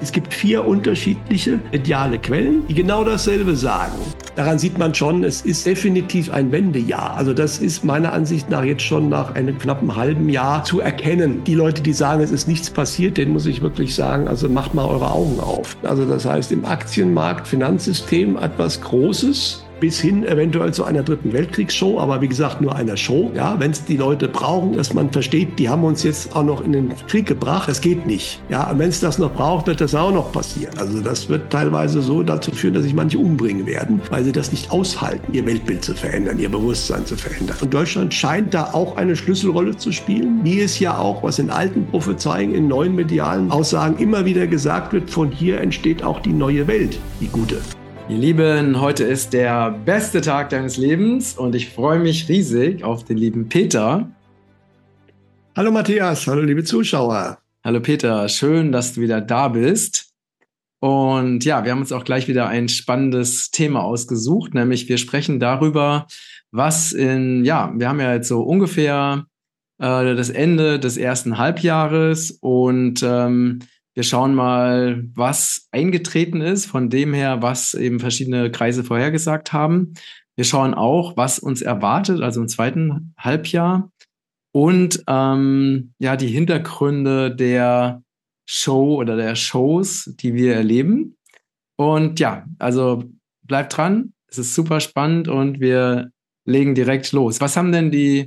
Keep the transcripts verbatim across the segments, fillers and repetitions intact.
Es gibt vier unterschiedliche mediale Quellen, die genau dasselbe sagen. Daran sieht man schon, es ist definitiv ein Wendejahr. Also das ist meiner Ansicht nach jetzt schon nach einem knappen halben Jahr zu erkennen. Die Leute, die sagen, es ist nichts passiert, denen muss ich wirklich sagen, also macht mal eure Augen auf. Also das heißt, im Aktienmarkt, Finanzsystem etwas Großes, bis hin eventuell zu einer dritten Weltkriegsshow, aber wie gesagt nur einer Show. Ja, wenn es die Leute brauchen, dass man versteht, die haben uns jetzt auch noch in den Krieg gebracht, das geht nicht. Ja, und wenn es das noch braucht, wird das auch noch passieren. Also das wird teilweise so dazu führen, dass sich manche umbringen werden, weil sie das nicht aushalten, ihr Weltbild zu verändern, ihr Bewusstsein zu verändern. Und Deutschland scheint da auch eine Schlüsselrolle zu spielen, wie es ja auch, was in alten Prophezeiungen, in neuen medialen Aussagen immer wieder gesagt wird, von hier entsteht auch die neue Welt, die gute. Ihr Lieben, heute ist der beste Tag deines Lebens und ich freue mich riesig auf den lieben Peter. Hallo Matthias, hallo liebe Zuschauer. Hallo Peter, schön, dass du wieder da bist. Und ja, wir haben uns auch gleich wieder ein spannendes Thema ausgesucht, nämlich wir sprechen darüber, was in, ja, wir haben ja jetzt so ungefähr äh, das Ende des ersten Halbjahres und ähm, wir schauen mal, was eingetreten ist, von dem her, was eben verschiedene Kreise vorhergesagt haben. Wir schauen auch, was uns erwartet, also im zweiten Halbjahr. Und ähm, ja, die Hintergründe der Show oder der Shows, die wir erleben. Und ja, also bleibt dran, es ist super spannend und wir legen direkt los. Was haben denn die,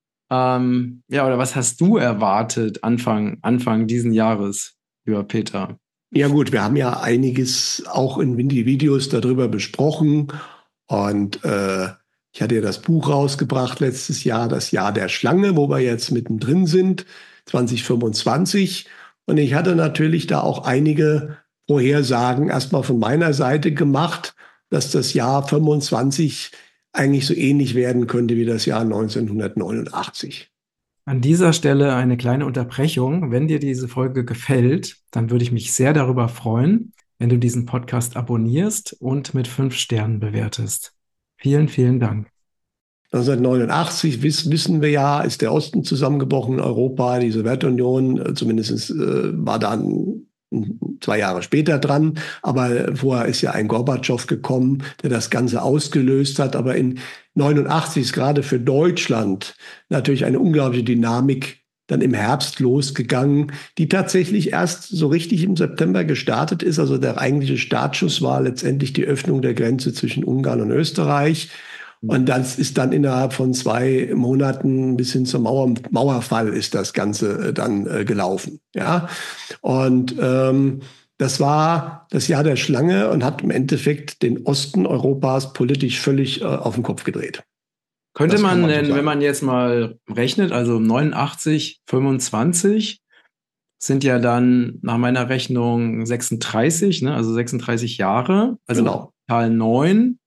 ähm, ja, oder was hast du erwartet Anfang, Anfang diesen Jahres? Über Peter. Ja gut, wir haben ja einiges auch in Videos darüber besprochen und äh, ich hatte ja das Buch rausgebracht letztes Jahr, das Jahr der Schlange, wo wir jetzt mittendrin sind, zwanzig fünfundzwanzig, und ich hatte natürlich da auch einige Vorhersagen erstmal von meiner Seite gemacht, dass das Jahr fünfundzwanzig eigentlich so ähnlich werden könnte wie das Jahr neunzehnhundertneunundachtzig. An dieser Stelle eine kleine Unterbrechung. Wenn dir diese Folge gefällt, dann würde ich mich sehr darüber freuen, wenn du diesen Podcast abonnierst und mit fünf Sternen bewertest. Vielen, vielen Dank. neunzehnhundertneunundachtzig wiss, wissen wir ja, ist der Osten zusammengebrochen in Europa, die Sowjetunion, zumindest äh, war dann zwei Jahre später dran, aber vorher ist ja ein Gorbatschow gekommen, der das Ganze ausgelöst hat. Aber in neunundachtzig ist gerade für Deutschland natürlich eine unglaubliche Dynamik dann im Herbst losgegangen, die tatsächlich erst so richtig im September gestartet ist. Also der eigentliche Startschuss war letztendlich die Öffnung der Grenze zwischen Ungarn und Österreich. Und das ist dann innerhalb von zwei Monaten bis hin zum Mauer, Mauerfall ist das Ganze dann äh, gelaufen. Ja, und ähm, das war das Jahr der Schlange und hat im Endeffekt den Osten Europas politisch völlig äh, auf den Kopf gedreht. Könnte man, man denn, so wenn man jetzt mal rechnet, also neunundachtzig, fünfundzwanzig sind ja dann nach meiner Rechnung sechsunddreißig, ne? Also sechsunddreißig Jahre, also genau. Zahl neun.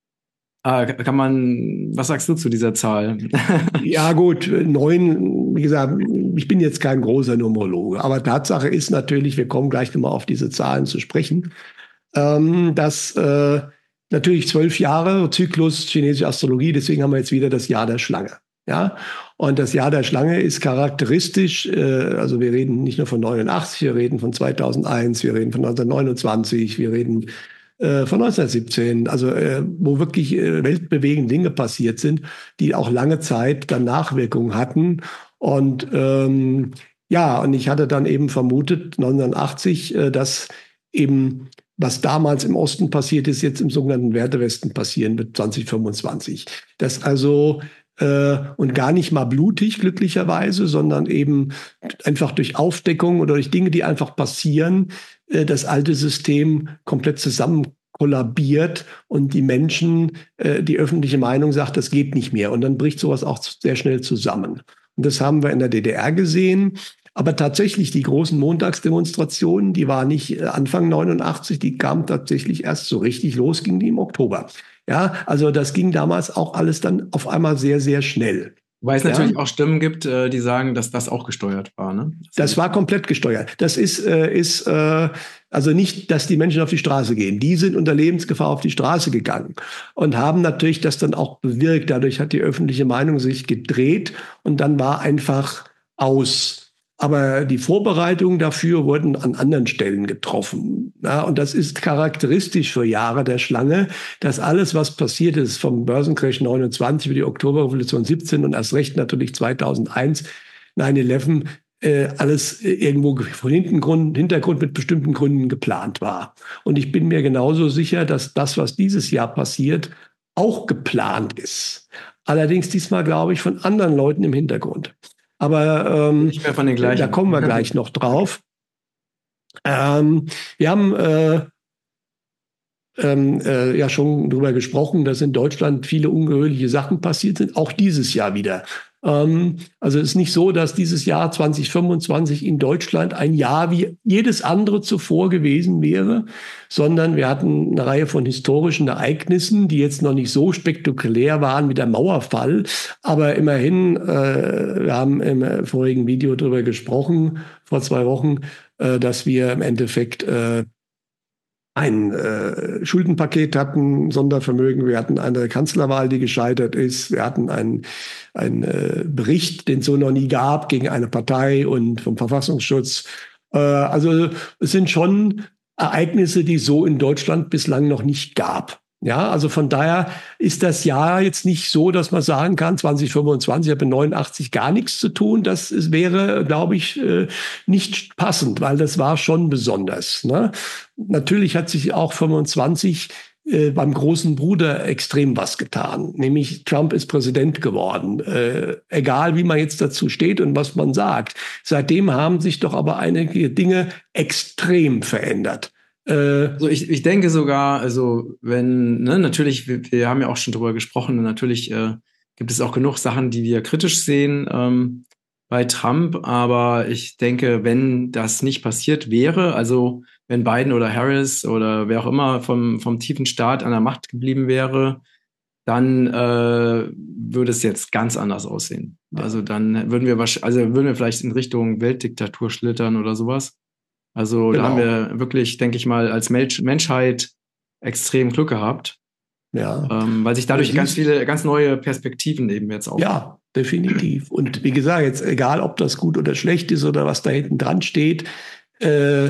Ah, kann man, was sagst du zu dieser Zahl? Ja gut, neun, wie gesagt, ich bin jetzt kein großer Numerologe, aber Tatsache ist natürlich, wir kommen gleich nochmal auf diese Zahlen zu sprechen, ähm, dass äh, natürlich zwölf Jahre Zyklus chinesische Astrologie, deswegen haben wir jetzt wieder das Jahr der Schlange. Ja, und das Jahr der Schlange ist charakteristisch, äh, also wir reden nicht nur von neunundachtzig, wir reden von zweitausendeins, wir reden von neunzehnhundertneunundzwanzig, wir reden von neunzehnhundertsiebzehn, also äh, wo wirklich äh, weltbewegende Dinge passiert sind, die auch lange Zeit dann Nachwirkungen hatten. Und ähm, ja, und ich hatte dann eben vermutet, neunzehnhundertachtzig, äh, dass eben, was damals im Osten passiert ist, jetzt im sogenannten Wertewesten passieren wird, zwanzig fünfundzwanzig. Das also äh, und gar nicht mal blutig, glücklicherweise, sondern eben einfach durch Aufdeckung oder durch Dinge, die einfach passieren, das alte System komplett zusammen kollabiert und die Menschen, die öffentliche Meinung sagt, das geht nicht mehr. Und dann bricht sowas auch sehr schnell zusammen. Und das haben wir in der D D R gesehen. Aber tatsächlich die großen Montagsdemonstrationen, die waren nicht Anfang neunundachtzig, die kamen tatsächlich erst so richtig los, ging die im Oktober. Ja, also das ging damals auch alles dann auf einmal sehr, sehr schnell. Weil es ja natürlich auch Stimmen gibt, die sagen, dass das auch gesteuert war, ne? Das, das war komplett gesteuert. Das ist, äh, ist äh, also nicht, dass die Menschen auf die Straße gehen. Die sind unter Lebensgefahr auf die Straße gegangen und haben natürlich das dann auch bewirkt. Dadurch hat die öffentliche Meinung sich gedreht und dann war einfach aus. Aber die Vorbereitungen dafür wurden an anderen Stellen getroffen. Ja, und das ist charakteristisch für Jahre der Schlange, dass alles, was passiert ist, vom Börsencrash neunundzwanzig über die Oktoberrevolution siebzehn und erst recht natürlich zweitausendeins, neun elf, äh, alles irgendwo von Hintergrund, Hintergrund mit bestimmten Gründen geplant war. Und ich bin mir genauso sicher, dass das, was dieses Jahr passiert, auch geplant ist. Allerdings diesmal, glaube ich, von anderen Leuten im Hintergrund. Aber ähm, nicht mehr von den gleichen. Da kommen wir gleich noch drauf. ähm, wir haben äh, ähm, äh, ja schon darüber gesprochen, dass in Deutschland viele ungeheuerliche Sachen passiert sind, auch dieses Jahr wieder. Ähm, also es ist nicht so, dass dieses Jahr zwanzig fünfundzwanzig in Deutschland ein Jahr wie jedes andere zuvor gewesen wäre, sondern wir hatten eine Reihe von historischen Ereignissen, die jetzt noch nicht so spektakulär waren wie der Mauerfall. Aber immerhin, äh, wir haben im vorigen Video darüber gesprochen, vor zwei Wochen, äh, dass wir im Endeffekt äh, ein äh, Schuldenpaket hatten, Sondervermögen, wir hatten eine Kanzlerwahl, die gescheitert ist, wir hatten einen, einen äh, Bericht, den es so noch nie gab, gegen eine Partei und vom Verfassungsschutz. Äh, also es sind schon Ereignisse, die es so in Deutschland bislang noch nicht gab. Ja, also von daher ist das Jahr jetzt nicht so, dass man sagen kann, zwanzig fünfundzwanzig hat mit neunundachtzig gar nichts zu tun. Das ist, wäre, glaube ich, nicht passend, weil das war schon besonders. Ne? Natürlich hat sich auch fünfundzwanzig äh, beim großen Bruder extrem was getan. Nämlich Trump ist Präsident geworden. Äh, egal, wie man jetzt dazu steht und was man sagt. Seitdem haben sich doch aber einige Dinge extrem verändert. Also ich, ich denke sogar, also wenn, ne, natürlich, wir, wir haben ja auch schon drüber gesprochen, natürlich äh, gibt es auch genug Sachen, die wir kritisch sehen ähm, bei Trump, aber ich denke, wenn das nicht passiert wäre, also wenn Biden oder Harris oder wer auch immer vom, vom tiefen Staat an der Macht geblieben wäre, dann äh, würde es jetzt ganz anders aussehen. Ja. Also dann würden wir wahrscheinlich, also würden wir vielleicht in Richtung Weltdiktatur schlittern oder sowas. Also genau. Da haben wir wirklich, denke ich mal, als Menschheit extrem Glück gehabt. Ja. Ähm, weil sich dadurch ganz viele, ganz neue Perspektiven eben jetzt auch. Ja, definitiv. Und wie gesagt, jetzt egal, ob das gut oder schlecht ist oder was da hinten dran steht, äh,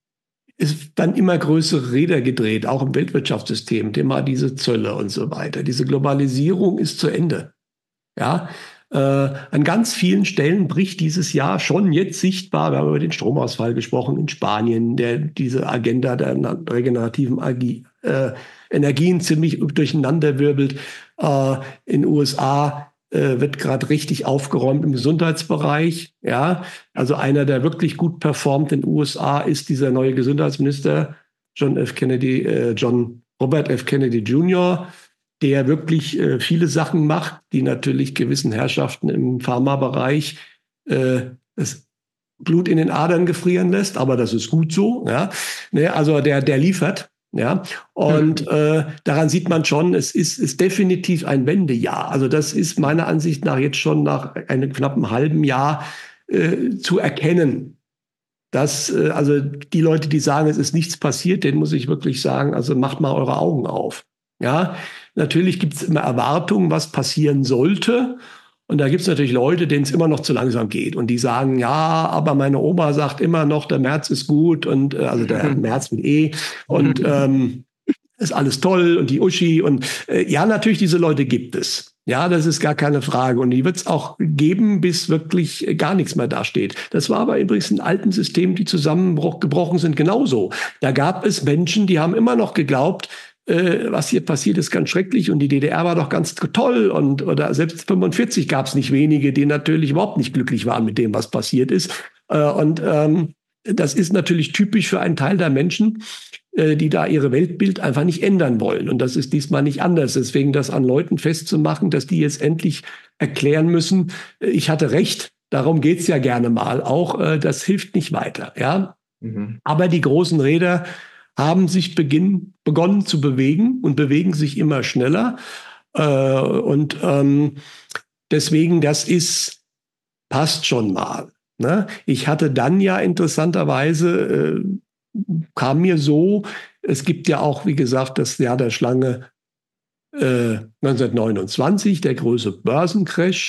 ist dann immer größere Räder gedreht, auch im Weltwirtschaftssystem, Thema diese Zölle und so weiter. Diese Globalisierung ist zu Ende. Ja. Äh, an ganz vielen Stellen bricht dieses Jahr schon jetzt sichtbar, wir haben über den Stromausfall gesprochen in Spanien, der diese Agenda der regenerativen Agi, äh, Energien ziemlich durcheinanderwirbelt. Äh, in den U S A äh, wird gerade richtig aufgeräumt im Gesundheitsbereich. Ja, also einer, der wirklich gut performt in den U S A, ist dieser neue Gesundheitsminister John F. Kennedy, äh, John Robert F. Kennedy Junior, der wirklich äh, viele Sachen macht, die natürlich gewissen Herrschaften im Pharmabereich äh, das Blut in den Adern gefrieren lässt, aber das ist gut so. Ja? Ne, also der, der liefert. Ja? Und mhm. äh, daran sieht man schon, es ist, ist definitiv ein Wendejahr. Also das ist meiner Ansicht nach jetzt schon nach einem knappen halben Jahr äh, zu erkennen. Dass, äh, also die Leute, die sagen, es ist nichts passiert, denen muss ich wirklich sagen, also macht mal eure Augen auf. Ja, natürlich gibt es immer Erwartungen, was passieren sollte. Und da gibt es natürlich Leute, denen es immer noch zu langsam geht. Und die sagen, ja, aber meine Oma sagt immer noch, der März ist gut. Und äh, also der März mit E. Und ähm, ist alles toll. Und die Uschi. Und äh, ja, natürlich, diese Leute gibt es. Ja, das ist gar keine Frage. Und die wird es auch geben, bis wirklich gar nichts mehr dasteht. Das war aber übrigens in alten Systemen, die zusammengebrochen sind, genauso. Da gab es Menschen, die haben immer noch geglaubt, was hier passiert, ist ganz schrecklich und die D D R war doch ganz toll und oder selbst fünfundvierzig gab es nicht wenige, die natürlich überhaupt nicht glücklich waren mit dem, was passiert ist. Und ähm, das ist natürlich typisch für einen Teil der Menschen, äh, die da ihre Weltbild einfach nicht ändern wollen. Und das ist diesmal nicht anders. Deswegen das an Leuten festzumachen, dass die jetzt endlich erklären müssen, ich hatte recht, darum geht's ja gerne mal auch, äh, das hilft nicht weiter. Ja, mhm. Aber die großen Räder haben sich beginn, begonnen zu bewegen und bewegen sich immer schneller. Äh, und ähm, deswegen, das ist, passt schon mal. Ne? Ich hatte dann ja interessanterweise, äh, kam mir so, es gibt ja auch, wie gesagt, das Jahr der Schlange äh, neunzehnhundertneunundzwanzig, der große Börsencrash.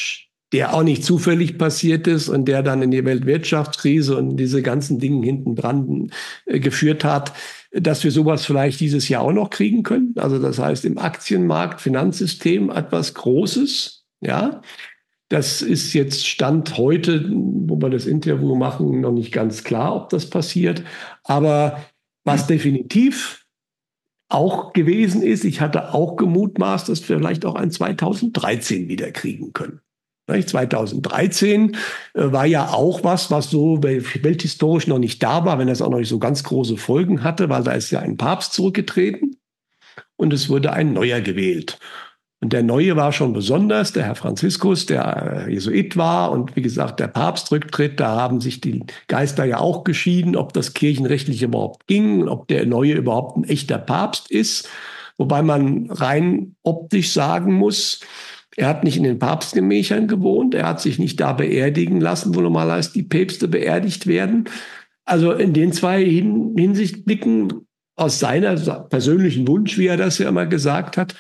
der auch nicht zufällig passiert ist und der dann in die Weltwirtschaftskrise und diese ganzen Dinge hinten dran äh, geführt hat, dass wir sowas vielleicht dieses Jahr auch noch kriegen können. Also das heißt, im Aktienmarkt, Finanzsystem etwas Großes, ja. Das ist jetzt Stand heute, wo wir das Interview machen, noch nicht ganz klar, ob das passiert. Aber was definitiv auch gewesen ist, ich hatte auch gemutmaßt, dass wir vielleicht auch ein zweitausenddreizehn wieder kriegen können. zweitausenddreizehn äh, war ja auch was, was so welthistorisch noch nicht da war, wenn das auch noch nicht so ganz große Folgen hatte, weil da ist ja ein Papst zurückgetreten und es wurde ein neuer gewählt. Und der Neue war schon besonders, der Herr Franziskus, der Jesuit war. Und wie gesagt, der Papst rücktritt, da haben sich die Geister ja auch geschieden, ob das kirchenrechtlich überhaupt ging und ob der Neue überhaupt ein echter Papst ist. Wobei man rein optisch sagen muss, er hat nicht in den Papstgemächern gewohnt, er hat sich nicht da beerdigen lassen, wo normalerweise die Päpste beerdigt werden. Also in den zwei Hin- Hinsichtblicken aus seiner persönlichen Wunsch, wie er das ja immer gesagt hat,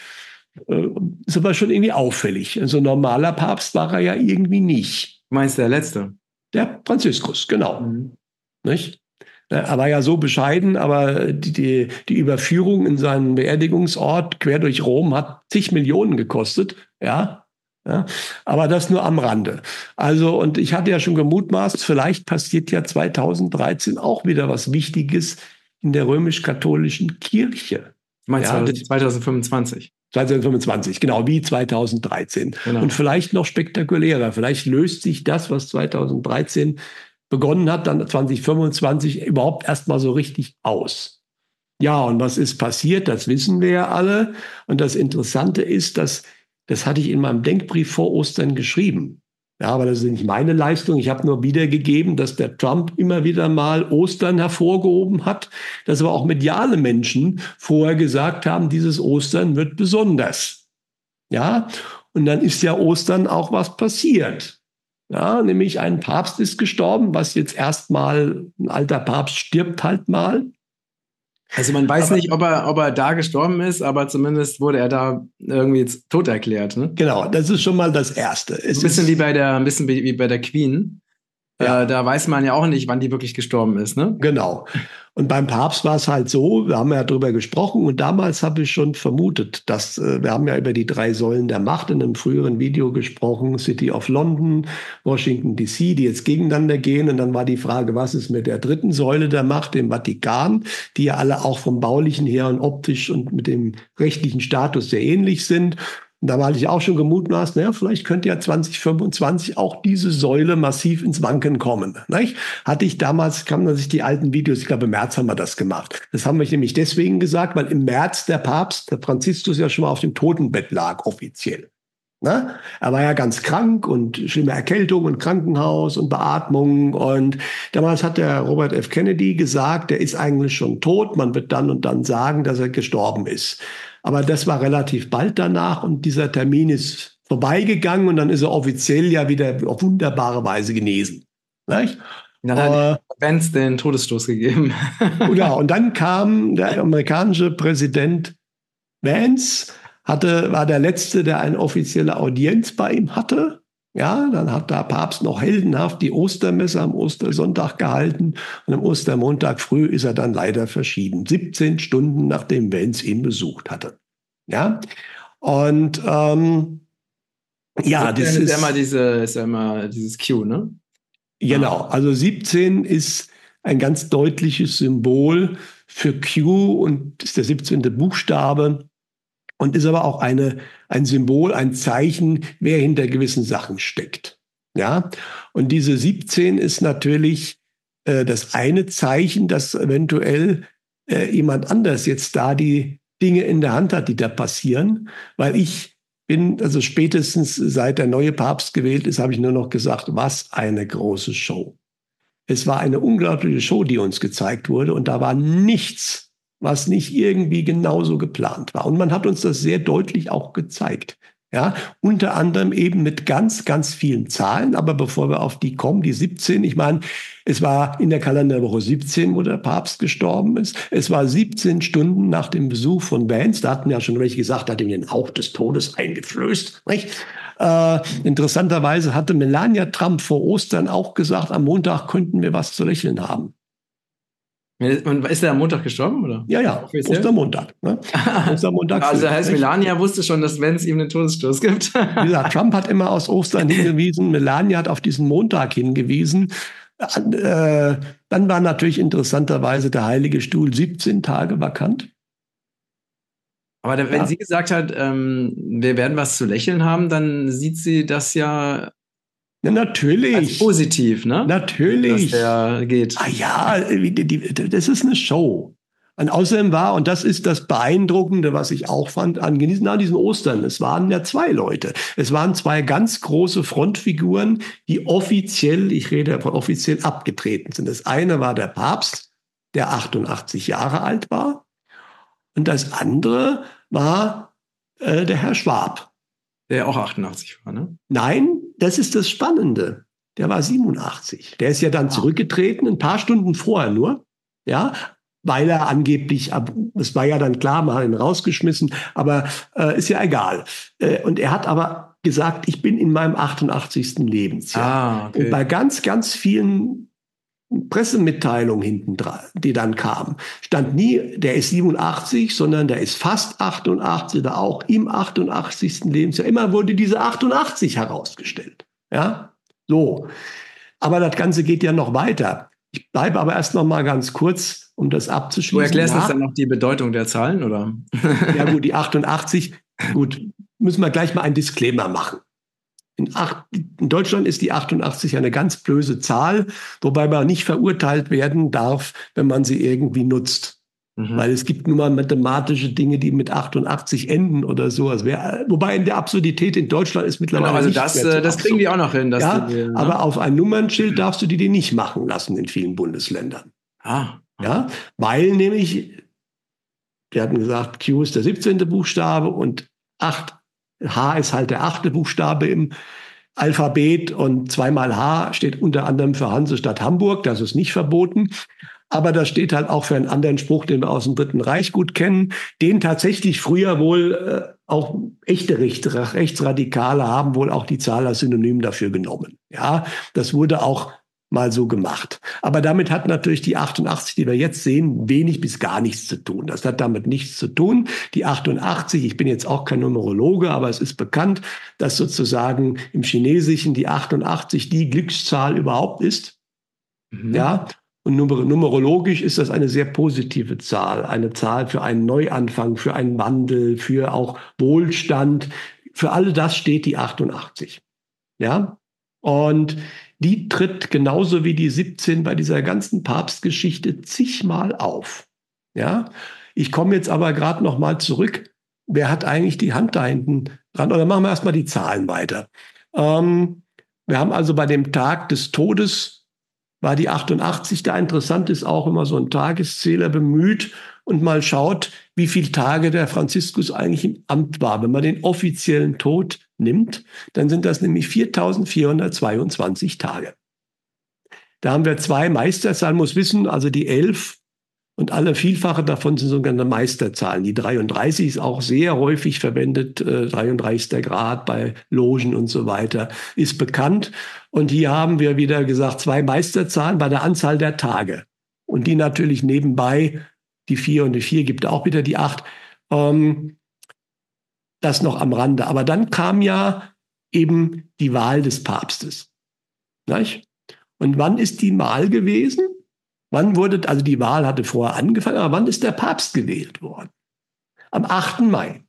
ist aber schon irgendwie auffällig. Also ein normaler Papst war er ja irgendwie nicht. Du meinst der Letzte? Der Franziskus, genau. Mhm. Nicht? Er war ja so bescheiden, aber die, die, die Überführung in seinen Beerdigungsort quer durch Rom hat zig Millionen gekostet. Ja, ja, aber das nur am Rande. Also, und ich hatte ja schon gemutmaßt, vielleicht passiert ja zweitausenddreizehn auch wieder was Wichtiges in der römisch-katholischen Kirche. Du meinst ja, zweitausendfünfundzwanzig? zweitausendfünfundzwanzig, genau, wie zweitausenddreizehn. Genau. Und vielleicht noch spektakulärer. Vielleicht löst sich das, was zweitausenddreizehn begonnen hat, dann zweitausendfünfundzwanzig überhaupt erstmal so richtig aus. Ja, und was ist passiert? Das wissen wir ja alle. Und das Interessante ist, dass, das hatte ich in meinem Denkbrief vor Ostern geschrieben. Ja, aber das ist nicht meine Leistung. Ich habe nur wiedergegeben, dass der Trump immer wieder mal Ostern hervorgehoben hat, dass aber auch mediale Menschen vorher gesagt haben, dieses Ostern wird besonders. Ja, und dann ist ja Ostern auch was passiert. Ja, nämlich ein Papst ist gestorben, was jetzt erstmal, ein alter Papst stirbt halt mal. Also man weiß aber, nicht, ob er, ob er da gestorben ist, aber zumindest wurde er da irgendwie jetzt tot erklärt. Ne? Genau, das ist schon mal das Erste. Es ein bisschen ist, wie bei der, ein bisschen wie bei der Queen. Ja. Äh, da weiß man ja auch nicht, wann die wirklich gestorben ist. Ne? Genau. Und beim Papst war es halt so, wir haben ja darüber gesprochen und damals habe ich schon vermutet, dass äh, wir haben ja über die drei Säulen der Macht in einem früheren Video gesprochen, City of London, Washington D C, die jetzt gegeneinander gehen. Und dann war die Frage, was ist mit der dritten Säule der Macht, dem Vatikan, die ja alle auch vom Baulichen her und optisch und mit dem rechtlichen Status sehr ähnlich sind. Und da war ich auch schon gemutmaßt, naja, vielleicht könnte ja zweitausendfünfundzwanzig auch diese Säule massiv ins Wanken kommen. Nicht? Hatte ich damals, kann man sich die alten Videos, ich glaube im März haben wir das gemacht. Das haben wir nämlich deswegen gesagt, weil im März der Papst, der Franziskus, ja schon mal auf dem Totenbett lag, offiziell. Ne? Er war ja ganz krank und schlimme Erkältung und Krankenhaus und Beatmung. Und damals hat der Robert F. Kennedy gesagt, der ist eigentlich schon tot. Man wird dann und dann sagen, dass er gestorben ist. Aber das war relativ bald danach und dieser Termin ist vorbeigegangen und dann ist er offiziell ja wieder auf wunderbare Weise genesen. Nicht? Dann hat äh, Vance den Todesstoß gegeben. Ja, und dann kam der amerikanische Präsident Vance, hatte, war der Letzte, der eine offizielle Audienz bei ihm hatte. Ja, dann hat der Papst noch heldenhaft die Ostermesse am Ostersonntag gehalten und am Ostermontag früh ist er dann leider verschieden. siebzehn Stunden nachdem Vance ihn besucht hatte. Ja, und ähm, ja, das ist, ist ja immer diese, ist ja immer dieses Q, ne? Genau, also siebzehn ist ein ganz deutliches Symbol für Q und ist der siebzehnte Buchstabe. Und ist aber auch eine, ein Symbol, ein Zeichen, wer hinter gewissen Sachen steckt. Ja, und diese siebzehn ist natürlich äh, das eine Zeichen, dass eventuell äh, jemand anders jetzt da die Dinge in der Hand hat, die da passieren. Weil ich bin, also spätestens seit der neue Papst gewählt ist, habe ich nur noch gesagt, was eine große Show. Es war eine unglaubliche Show, die uns gezeigt wurde. Und da war nichts, was nicht irgendwie genauso geplant war. Und man hat uns das sehr deutlich auch gezeigt. Ja, unter anderem eben mit ganz, ganz vielen Zahlen. Aber bevor wir auf die kommen, die siebzehn, ich meine, es war in der Kalenderwoche siebzehn, wo der Papst gestorben ist. Es war siebzehn Stunden nach dem Besuch von Vance. Da hatten ja schon welche gesagt, hat ihm den Hauch des Todes eingeflößt. Nicht? Äh, interessanterweise hatte Melania Trump vor Ostern auch gesagt, am Montag könnten wir was zu lächeln haben. Und ist er am Montag gestorben, oder? Ja, ja, Ostermontag. Ne? Ostermontag. Also das heißt, Melania wusste schon, dass wenn es ihm einen Todesstoß gibt. Wie gesagt, Trump hat immer aus Ostern hingewiesen, Melania hat auf diesen Montag hingewiesen. Äh, dann war natürlich interessanterweise der Heilige Stuhl siebzehn Tage vakant. Aber wenn ja. sie gesagt hat, ähm, wir werden was zu lächeln haben, dann sieht sie das ja Ja, natürlich. als positiv, ne? Natürlich. Dass der geht. Ah ja, das ist eine Show. Und außerdem war, und das ist das Beeindruckende, was ich auch fand, an diesen Ostern, es waren ja zwei Leute. Es waren zwei ganz große Frontfiguren, die offiziell, ich rede von offiziell, abgetreten sind. Das eine war der Papst, der achtundachtzig Jahre alt war. Und das andere war äh, der Herr Schwab. Der auch achtundachtzig war, ne? Nein, das ist das Spannende. Der war siebenundachtzig. Der ist ja dann zurückgetreten, ein paar Stunden vorher nur, ja, weil er angeblich, das war ja dann klar, man hat ihn rausgeschmissen, aber äh, ist ja egal. Äh, und er hat aber gesagt, ich bin in meinem achtundachtzigsten Lebensjahr. Ah, okay. Und bei ganz, ganz vielen Pressemitteilungen hinten dran, die dann kamen, stand nie, der ist siebenundachtzig, sondern der ist fast achtundachtzig oder auch im achtundachtzigsten Lebensjahr. Immer wurde diese achtundachtzig herausgestellt. Ja, so. Aber das Ganze geht ja noch weiter. Ich bleibe aber erst noch mal ganz kurz, um das abzuschließen. Du erklärst uns dann noch die Bedeutung der Zahlen, oder? Ja gut, die achtundachtzig, gut, müssen wir gleich mal einen Disclaimer machen. In, acht, in Deutschland ist die achtundachtzig eine ganz böse Zahl, wobei man nicht verurteilt werden darf, wenn man sie irgendwie nutzt. Mhm. Weil es gibt nun mal mathematische Dinge, die mit achtundachtzig enden oder so. Also wer, wobei in der Absurdität in Deutschland ist mittlerweile genau, also nicht das, mehr so das kriegen die auch noch hin. Dass ja, die, ne? Aber auf ein Nummernschild darfst du die dir nicht machen lassen in vielen Bundesländern. Ah. Ja, weil nämlich, wir hatten gesagt, Q ist der siebzehnte Buchstabe und acht H ist halt der achte Buchstabe im Alphabet und zweimal H steht unter anderem für Hansestadt Hamburg, das ist nicht verboten. Aber das steht halt auch für einen anderen Spruch, den wir aus dem Dritten Reich gut kennen, den tatsächlich früher wohl äh, auch echte Recht, Rechtsradikale haben wohl auch die Zahl als Synonym dafür genommen. Ja, das wurde auch mal so gemacht. Aber damit hat natürlich die achtundachtzig, die wir jetzt sehen, wenig bis gar nichts zu tun. Das hat damit nichts zu tun. Die achtundachtzig, ich bin jetzt auch kein Numerologe, aber es ist bekannt, dass sozusagen im Chinesischen die achtundachtzig die Glückszahl überhaupt ist. Mhm. Ja. Und numer- numerologisch ist das eine sehr positive Zahl. Eine Zahl für einen Neuanfang, für einen Wandel, für auch Wohlstand. Für all das steht die achtundachtzig. Ja. Und die tritt genauso wie die siebzehn bei dieser ganzen Papstgeschichte zigmal auf. Ja, ich komme jetzt aber gerade noch mal zurück. Wer hat eigentlich die Hand da hinten dran? Oder machen wir erstmal die Zahlen weiter. Ähm, wir haben also bei dem Tag des Todes war die achtundachtzig da. Interessant ist auch immer so ein Tageszähler bemüht und mal schaut, wie viele Tage der Franziskus eigentlich im Amt war. Wenn man den offiziellen Tod nimmt, dann sind das nämlich viertausendvierhundertzweiundzwanzig Tage. Da haben wir zwei Meisterzahlen, muss wissen, also die elf und alle Vielfache davon sind sogenannte Meisterzahlen. Die dreiunddreißig ist auch sehr häufig verwendet, äh, dreiunddreißigster Grad bei Logen und so weiter, ist bekannt. Und hier haben wir wieder gesagt, zwei Meisterzahlen bei der Anzahl der Tage. Und die natürlich nebenbei, die vier und die vier gibt auch wieder die acht. Ähm, Das noch am Rande. Aber dann kam ja eben die Wahl des Papstes. Nicht? Und wann ist die Wahl gewesen? Wann wurde, also die Wahl hatte vorher angefangen, aber wann ist der Papst gewählt worden? Am achten Mai.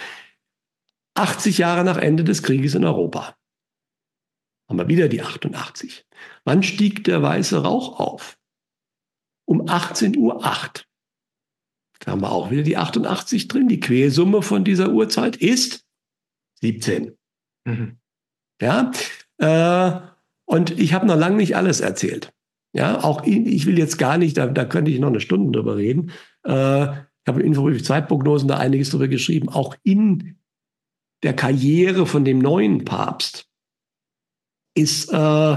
achtzig Jahre nach Ende des Krieges in Europa. Haben wir wieder die achtundachtzig. Wann stieg der weiße Rauch auf? Um achtzehn Uhr acht. Da haben wir auch wieder die achtundachtzig drin. Die Quersumme von dieser Uhrzeit ist siebzehn. Mhm. Ja, äh, und ich habe noch lange nicht alles erzählt. Ja, auch ich will jetzt gar nicht, da, da könnte ich noch eine Stunde drüber reden. Äh, ich habe in Info Zeitprognosen da einiges drüber geschrieben. Auch in der Karriere von dem neuen Papst ist äh,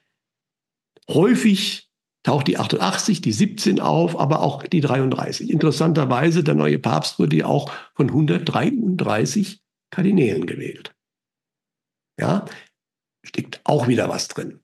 häufig taucht die achtundachtzig, die siebzehn auf, aber auch die dreiunddreißig. Interessanterweise, der neue Papst wurde ja auch von hundertdreiunddreißig Kardinälen gewählt. Ja, steckt auch wieder was drin.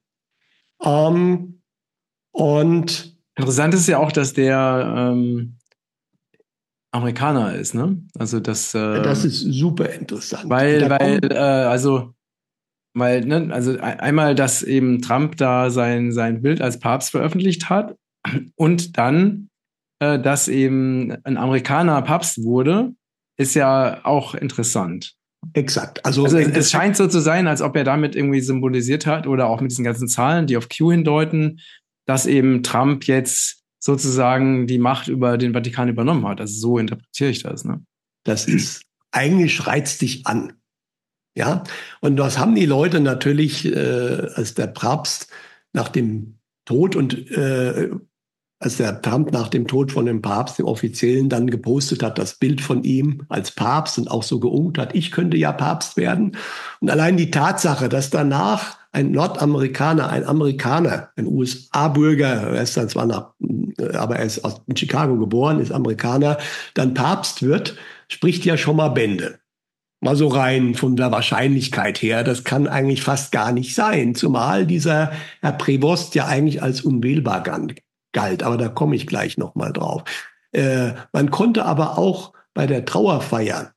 Ähm, und interessant ist ja auch, dass der ähm, Amerikaner ist, ne? Also das, äh, das ist super interessant. weil, Da weil, kommt, äh, also, weil, ne, also einmal, dass eben Trump da sein, sein Bild als Papst veröffentlicht hat und dann, äh, dass eben ein Amerikaner Papst wurde, ist ja auch interessant. exakt. Also Also im es, es Endeffekt, scheint so zu sein, als ob er damit irgendwie symbolisiert hat oder auch mit diesen ganzen Zahlen, die auf Q hindeuten, dass eben Trump jetzt sozusagen die Macht über den Vatikan übernommen hat. Also so interpretiere ich das, ne? das ist, eigentlich reizt dich an. Ja, und was haben die Leute natürlich, äh, als der Papst nach dem Tod und äh, als der Trump nach dem Tod von dem Papst, dem Offiziellen, dann gepostet hat, das Bild von ihm als Papst und auch so geungt hat, ich könnte ja Papst werden. Und allein die Tatsache, dass danach ein Nordamerikaner, ein Amerikaner, ein U S A-Bürger, er ist dann zwar nach, aber er ist in Chicago geboren, ist Amerikaner, dann Papst wird, spricht ja schon mal Bände. Mal so rein von der Wahrscheinlichkeit her. Das kann eigentlich fast gar nicht sein. Zumal dieser Herr Prevost ja eigentlich als unwählbar galt. Aber da komme ich gleich noch mal drauf. Äh, man konnte aber auch bei der Trauerfeier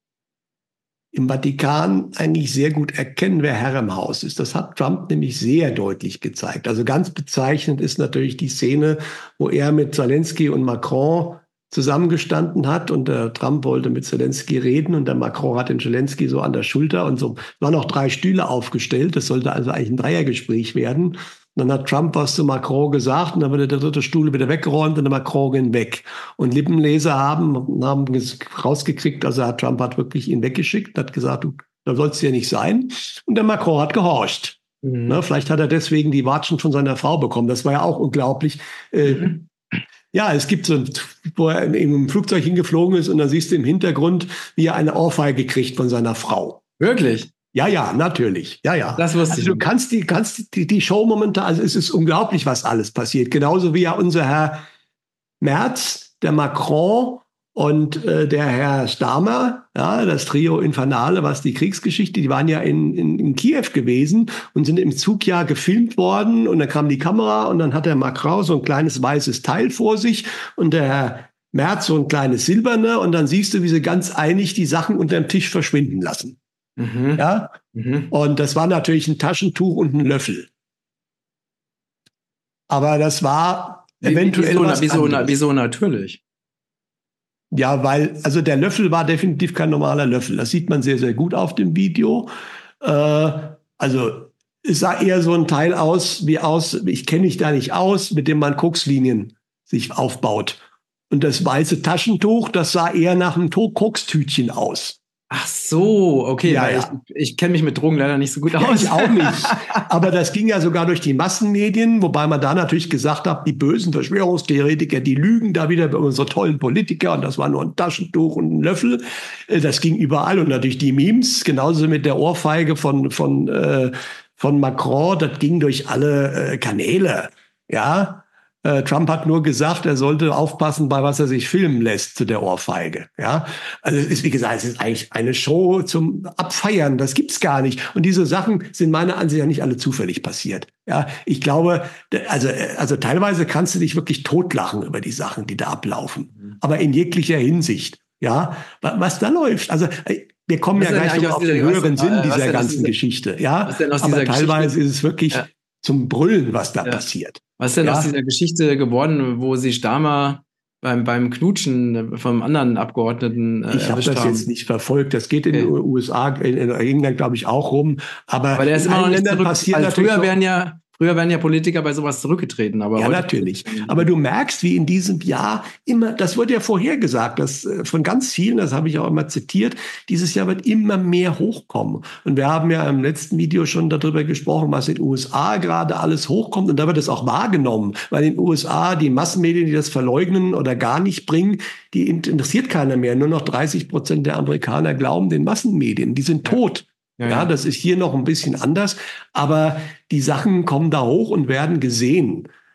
im Vatikan eigentlich sehr gut erkennen, wer Herr im Haus ist. Das hat Trump nämlich sehr deutlich gezeigt. Also ganz bezeichnend ist natürlich die Szene, wo er mit Zelensky und Macron zusammengestanden hat und der Trump wollte mit Zelensky reden und der Macron hat den Zelensky so an der Schulter und so. Es waren noch drei Stühle aufgestellt. Das sollte also eigentlich ein Dreiergespräch werden. Und dann hat Trump was zu Macron gesagt und dann wurde der dritte Stuhl wieder weggeräumt und der Macron ging weg. Und Lippenleser haben, haben rausgekriegt, also Herr Trump hat wirklich ihn weggeschickt, hat gesagt, du, da sollst du ja nicht sein. Und der Macron hat gehorcht. Mhm. Ne, vielleicht hat er deswegen die Watschen von seiner Frau bekommen. Das war ja auch unglaublich. Mhm. Äh, ja, es gibt so, wo er in einem Flugzeug hingeflogen ist und dann siehst du im Hintergrund, wie er eine Ohrfeige kriegt von seiner Frau. Wirklich? Ja, ja, natürlich. Ja, ja. Das wusste also ich. Du kannst die, kannst die, die Show momentan, also es ist unglaublich, was alles passiert. Genauso wie ja unser Herr Merz, der Macron und äh, der Herr Starmer, ja, das Trio Infernale, was die Kriegsgeschichte, die waren ja in, in, in Kiew gewesen und sind im Zug ja gefilmt worden und dann kam die Kamera und dann hat der Macron so ein kleines weißes Teil vor sich und der Herr Merz so ein kleines silberne und dann siehst du, wie sie ganz einig die Sachen unter dem Tisch verschwinden lassen. Mhm. Ja, mhm. Und das war natürlich ein Taschentuch und ein Löffel. Aber das war wie, eventuell wieso, was wieso, anderes. Wieso natürlich? Ja, weil, also der Löffel war definitiv kein normaler Löffel. Das sieht man sehr, sehr gut auf dem Video. Äh, also es sah eher so ein Teil aus, wie aus, ich kenne mich da nicht aus, mit dem man Kokslinien sich aufbaut. Und das weiße Taschentuch, das sah eher nach einem Kokstütchen aus. Ach so, okay, ja, weil ja. ich, ich kenne mich mit Drogen leider nicht so gut ja, aus. Ich auch nicht. Aber das ging ja sogar durch die Massenmedien, wobei man da natürlich gesagt hat, die bösen Verschwörungstheoretiker, die lügen da wieder über unsere tollen Politiker und das war nur ein Taschentuch und ein Löffel. Das ging überall und natürlich die Memes, genauso mit der Ohrfeige von, von, äh, von Macron, das ging durch alle äh, Kanäle. Ja. Trump hat nur gesagt, er sollte aufpassen, bei was er sich filmen lässt zu der Ohrfeige. Ja, also es ist, wie gesagt, es ist eigentlich eine Show zum Abfeiern. Das gibt's gar nicht. Und diese Sachen sind meiner Ansicht nach nicht alle zufällig passiert. Ja, ich glaube, also, also teilweise kannst du dich wirklich totlachen über die Sachen, die da ablaufen. Aber in jeglicher Hinsicht. Ja, was da läuft. Also, wir kommen was ja gleich noch auf den höheren Sinn dieser ganzen dieser, Geschichte. Ja, aber teilweise Geschichte? Ist es wirklich ja. zum Brüllen, was da ja. passiert. Was ist denn ja. aus dieser Geschichte geworden, wo sie Starmer beim, beim Knutschen vom anderen Abgeordneten äh, Ich habe das haben? jetzt nicht verfolgt. Das geht in okay. den U S A, in England, glaube ich, auch rum. Aber, aber der ist in immer noch nicht Ländern zurück. passiert Also natürlich früher wären ja Früher wären ja Politiker bei sowas zurückgetreten. Aber ja, heute natürlich. Aber du merkst, wie in diesem Jahr immer, das wurde ja vorhergesagt, dass von ganz vielen, das habe ich auch immer zitiert, dieses Jahr wird immer mehr hochkommen. Und wir haben ja im letzten Video schon darüber gesprochen, was in den U S A gerade alles hochkommt. Und da wird es auch wahrgenommen, weil in den U S A die Massenmedien, die das verleugnen oder gar nicht bringen, die interessiert keiner mehr. Nur noch dreißig Prozent der Amerikaner glauben den Massenmedien. Die sind tot. Ja, ja, das ist hier noch ein bisschen anders, aber die Sachen kommen da hoch und werden gesehen.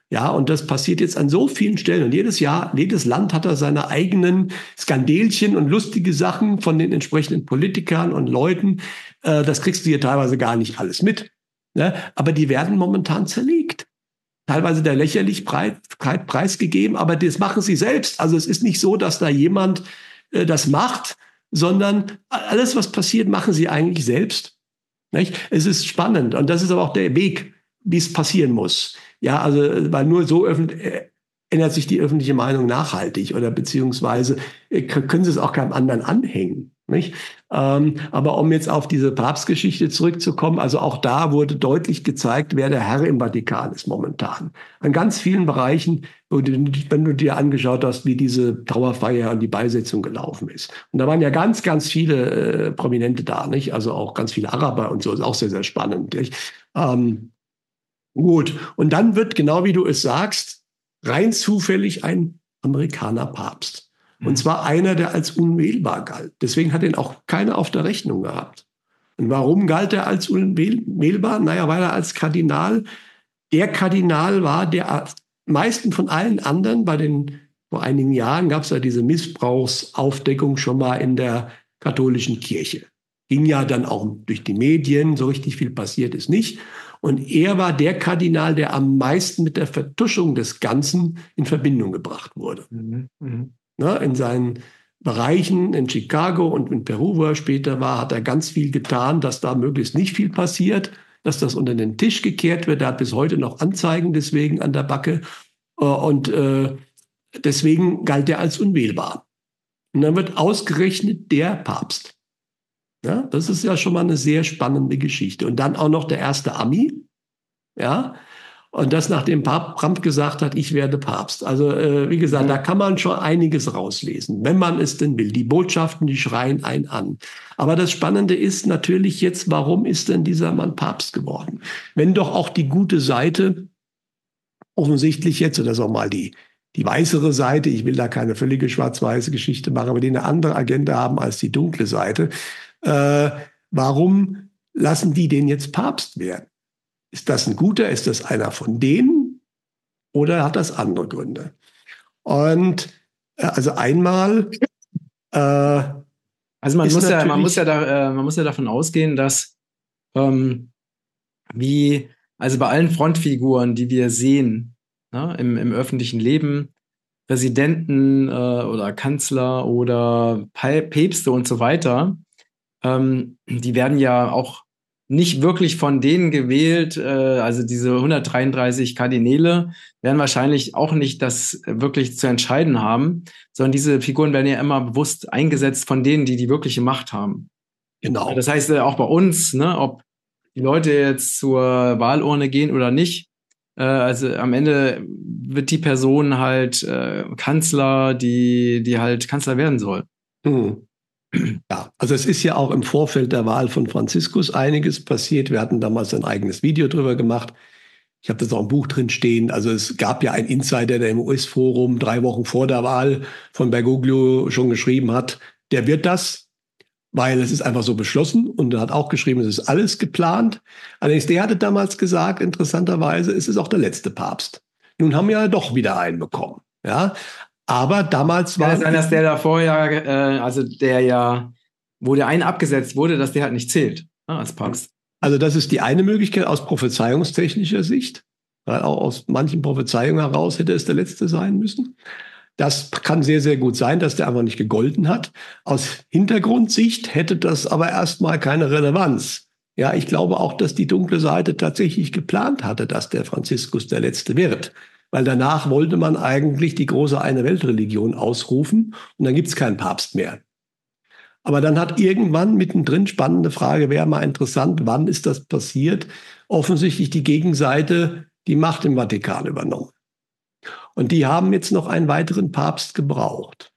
Ja, und das passiert jetzt an so vielen Stellen. Und jedes Jahr, jedes Land hat da seine eigenen Skandelchen und lustige Sachen von den entsprechenden Politikern und Leuten. Äh, das kriegst du hier teilweise gar nicht alles mit. Ne? Aber die werden momentan zerlegt. Teilweise der Lächerlichkeit preisgegeben, aber das machen sie selbst. Also es ist nicht so, dass da jemand äh, das macht, sondern alles, was passiert, machen sie eigentlich selbst. Nicht? Es ist spannend und das ist aber auch der Weg, wie es passieren muss. Ja, also, weil nur so öffentlich, ändert sich die öffentliche Meinung nachhaltig oder beziehungsweise können sie es auch keinem anderen anhängen. Nicht? Ähm, aber um jetzt auf diese Papstgeschichte zurückzukommen, also auch da wurde deutlich gezeigt, wer der Herr im Vatikan ist momentan. An ganz vielen Bereichen, wenn du dir angeschaut hast, wie diese Trauerfeier und die Beisetzung gelaufen ist. Und da waren ja ganz, ganz viele äh, Prominente da, nicht? Also auch ganz viele Araber und so, ist auch sehr, sehr spannend. Nicht? Ähm, Gut, und dann wird, genau wie du es sagst, rein zufällig ein Amerikaner Papst. Und zwar einer, der als unwählbar galt. Deswegen hat ihn auch keiner auf der Rechnung gehabt. Und warum galt er als unwählbar? Naja, weil er als Kardinal der Kardinal war, der am meisten von allen anderen, bei den, vor einigen Jahren gab es ja diese Missbrauchsaufdeckung schon mal in der katholischen Kirche. Ging ja dann auch durch die Medien, so richtig viel passiert ist nicht. Und er war der Kardinal, der am meisten mit der Vertuschung des Ganzen in Verbindung gebracht wurde. Mhm. Mhm. Ne, in seinen Bereichen in Chicago und in Peru, wo er später war, hat er ganz viel getan, dass da möglichst nicht viel passiert, dass das unter den Tisch gekehrt wird. Er hat bis heute noch Anzeigen deswegen an der Backe. Und äh, deswegen galt er als unwählbar. Und dann wird ausgerechnet der Papst. Ja, das ist ja schon mal eine sehr spannende Geschichte. Und dann auch noch der erste Ami, ja, und das nachdem Papst Trump gesagt hat, ich werde Papst. Also äh, wie gesagt, mhm. da kann man schon einiges rauslesen, wenn man es denn will. Die Botschaften, die schreien einen an. Aber das Spannende ist natürlich jetzt, warum ist denn dieser Mann Papst geworden? Wenn doch auch die gute Seite offensichtlich jetzt, oder sagen wir mal die Die weißere Seite, ich will da keine völlige schwarz-weiße Geschichte machen, aber die eine andere Agenda haben als die dunkle Seite. Äh, warum lassen die den jetzt Papst werden? Ist das ein guter? Ist das einer von denen? Oder hat das andere Gründe? Und äh, also einmal äh, also man muss ja, man muss ja da, äh, man muss ja davon ausgehen, dass ähm, wie, also bei allen Frontfiguren, die wir sehen, ne, im, im öffentlichen Leben, Präsidenten äh, oder Kanzler oder Päpste und so weiter, ähm, die werden ja auch nicht wirklich von denen gewählt, äh, also diese hundertdreiunddreißig Kardinäle werden wahrscheinlich auch nicht das wirklich zu entscheiden haben, sondern diese Figuren werden ja immer bewusst eingesetzt von denen, die die wirkliche Macht haben. Genau. Das heißt, äh, auch bei uns, ne, ob die Leute jetzt zur Wahlurne gehen oder nicht, äh, also am Ende wird die Person halt äh, Kanzler, die, die halt Kanzler werden soll. Hm. Ja, also es ist ja auch im Vorfeld der Wahl von Franziskus einiges passiert. Wir hatten damals ein eigenes Video drüber gemacht. Ich habe das auch im Buch drin stehen. Also es gab ja einen Insider, der im U S-Forum drei Wochen vor der Wahl von Bergoglio schon geschrieben hat, der wird das, weil es ist einfach so beschlossen. Und er hat auch geschrieben, es ist alles geplant. Allerdings, der hatte damals gesagt, interessanterweise, es ist auch der letzte Papst. Nun haben wir ja doch wieder einen bekommen. Ja, aber damals war... Kann es sein, dass der davor ja, äh, also der ja, wo der eine abgesetzt wurde, dass der halt nicht zählt, ne, als Papst. Also das ist die eine Möglichkeit aus prophezeiungstechnischer Sicht. Weil auch aus manchen Prophezeiungen heraus hätte es der letzte sein müssen. Das kann sehr, sehr gut sein, dass der einfach nicht gegolten hat. Aus Hintergrundsicht hätte das aber erstmal keine Relevanz. Ja, ich glaube auch, dass die dunkle Seite tatsächlich geplant hatte, dass der Franziskus der Letzte wird. Weil danach wollte man eigentlich die große Eine-Welt-Religion ausrufen und dann gibt es keinen Papst mehr. Aber dann hat irgendwann mittendrin, spannende Frage, wäre mal interessant, wann ist das passiert? Offensichtlich die Gegenseite die Macht im Vatikan übernommen. Und die haben jetzt noch einen weiteren Papst gebraucht.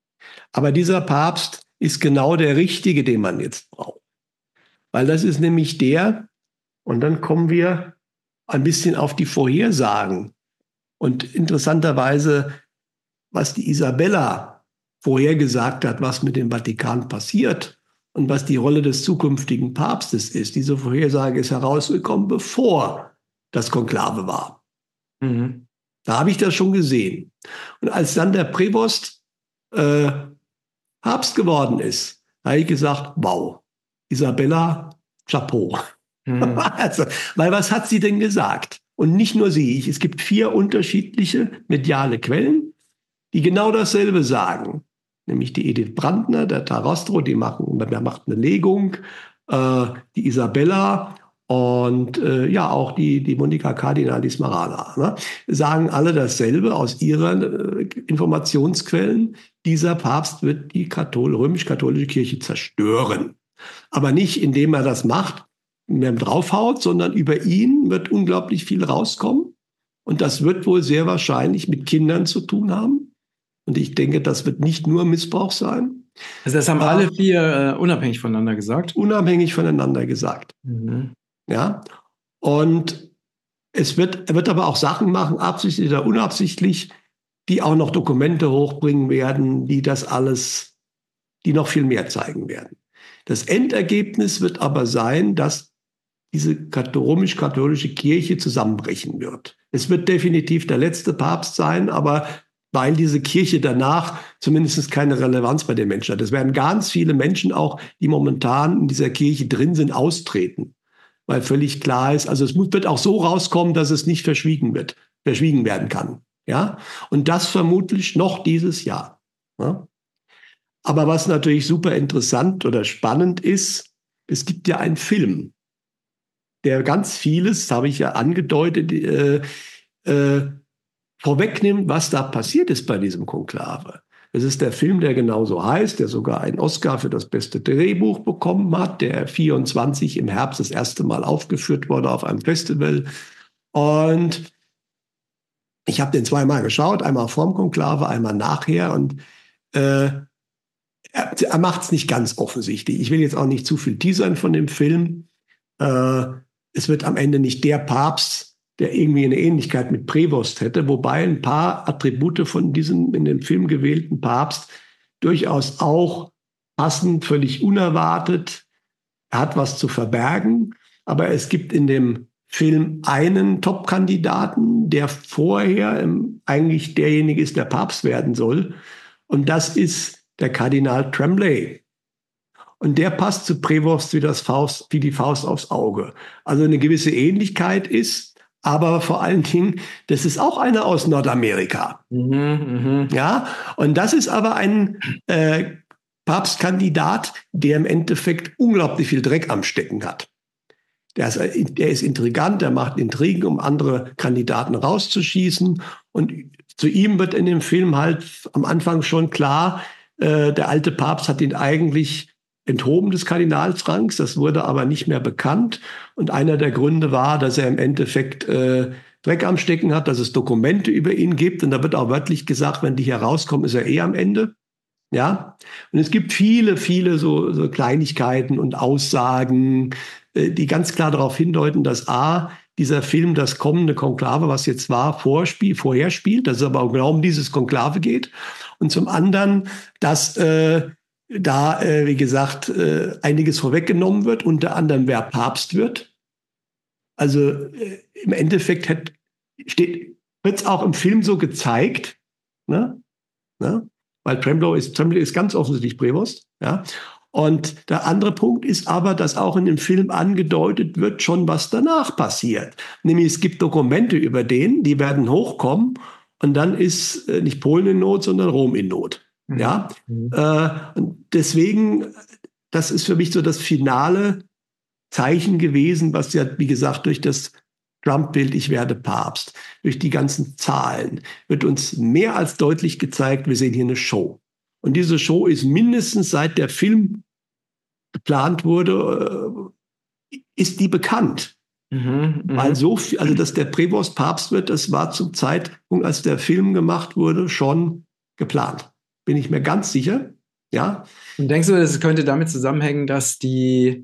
Aber dieser Papst ist genau der Richtige, den man jetzt braucht. Weil das ist nämlich der, und dann kommen wir ein bisschen auf die Vorhersagen. Und interessanterweise, was die Isabella vorhergesagt hat, was mit dem Vatikan passiert und was die Rolle des zukünftigen Papstes ist, diese Vorhersage ist herausgekommen, bevor das Konklave war. Mhm. Da habe ich das schon gesehen. Und als dann der Prevost äh, Papst geworden ist, habe ich gesagt, wow, Isabella, Chapeau. Mhm. Also, weil was hat sie denn gesagt? Und nicht nur sie. Es gibt vier unterschiedliche mediale Quellen, die genau dasselbe sagen. Nämlich die Edith Brandner, der Tarostro, die machen, der macht eine Legung, äh, die Isabella und äh, ja auch die, die Monica Cardinal di Smarana, ne, sagen alle dasselbe aus ihren äh, Informationsquellen. Dieser Papst wird die Kathol- römisch-katholische Kirche zerstören. Aber nicht, indem er das macht, mehr draufhaut, sondern über ihn wird unglaublich viel rauskommen. Und das wird wohl sehr wahrscheinlich mit Kindern zu tun haben. Und ich denke, das wird nicht nur Missbrauch sein. Also das haben äh, alle vier äh, unabhängig voneinander gesagt? Unabhängig voneinander gesagt. Mhm. Ja. Und es wird, er wird aber auch Sachen machen, absichtlich oder unabsichtlich, die auch noch Dokumente hochbringen werden, die das alles, die noch viel mehr zeigen werden. Das Endergebnis wird aber sein, dass diese römisch-katholische Kirche zusammenbrechen wird. Es wird definitiv der letzte Papst sein, aber weil diese Kirche danach zumindest keine Relevanz bei den Menschen hat. Es werden ganz viele Menschen auch, die momentan in dieser Kirche drin sind, austreten. Weil völlig klar ist, also es wird auch so rauskommen, dass es nicht verschwiegen wird, verschwiegen werden kann. Ja? Und das vermutlich noch dieses Jahr. Ja? Aber was natürlich super interessant oder spannend ist, es gibt ja einen Film, der ganz vieles, habe ich ja angedeutet, äh, äh, vorwegnimmt, was da passiert ist bei diesem Konklave. Es ist der Film, der genauso heißt, der sogar einen Oscar für das beste Drehbuch bekommen hat, der vierundzwanzig im Herbst das erste Mal aufgeführt wurde auf einem Festival. Und ich habe den zweimal geschaut, einmal vorm Konklave, einmal nachher. Und äh, er, er macht es nicht ganz offensichtlich. Ich will jetzt auch nicht zu viel teasern von dem Film. Äh, es wird am Ende nicht der Papst, der irgendwie eine Ähnlichkeit mit Prevost hätte, wobei ein paar Attribute von diesem in dem Film gewählten Papst durchaus auch passen, völlig unerwartet. Er hat was zu verbergen, aber es gibt in dem Film einen Top-Kandidaten, der vorher ähm, eigentlich derjenige ist, der Papst werden soll. Und das ist der Kardinal Tremblay. Und der passt zu Prevost wie, das Faust, wie die Faust aufs Auge. Also eine gewisse Ähnlichkeit ist, aber vor allen Dingen, das ist auch einer aus Nordamerika. Mhm, mh. Ja, und das ist aber ein äh, Papstkandidat, der im Endeffekt unglaublich viel Dreck am Stecken hat. Der ist, der ist intrigant, der macht Intrigen, um andere Kandidaten rauszuschießen. Und zu ihm wird in dem Film halt am Anfang schon klar, äh, der alte Papst hat ihn eigentlich enthoben des Kardinalsrangs, das wurde aber nicht mehr bekannt. Und einer der Gründe war, dass er im Endeffekt äh, Dreck am Stecken hat, dass es Dokumente über ihn gibt. Und da wird auch wörtlich gesagt, wenn die hier rauskommen, ist er eh am Ende. Ja. Und es gibt viele, viele so, so Kleinigkeiten und Aussagen, äh, die ganz klar darauf hindeuten, dass A, dieser Film das kommende Konklave, was jetzt war, vorspiel, vorher spielt, dass es aber auch genau um dieses Konklave geht. Und zum anderen, dass äh, da, äh, wie gesagt, äh, einiges vorweggenommen wird, unter anderem wer Papst wird. Also äh, im Endeffekt hat, steht, wird es auch im Film so gezeigt, ne? Ne? Weil Tremblay ist, Tremblay ist ganz offensichtlich Prevost. Ja? Und der andere Punkt ist aber, dass auch in dem Film angedeutet wird, schon was danach passiert. Nämlich es gibt Dokumente über den, die werden hochkommen und dann ist äh, nicht Polen in Not, sondern Rom in Not. Ja, mhm. äh, und deswegen, das ist für mich so das finale Zeichen gewesen, was ja, wie gesagt, durch das Trump-Bild, ich werde Papst, durch die ganzen Zahlen, wird uns mehr als deutlich gezeigt, wir sehen hier eine Show. Und diese Show ist mindestens seit der Film geplant wurde, äh, ist die bekannt. Mhm, Weil so viel, also dass der Prevost Papst wird, das war zum Zeitpunkt, als der Film gemacht wurde, schon geplant. Bin ich mir ganz sicher, ja. Und denkst du, es könnte damit zusammenhängen, dass die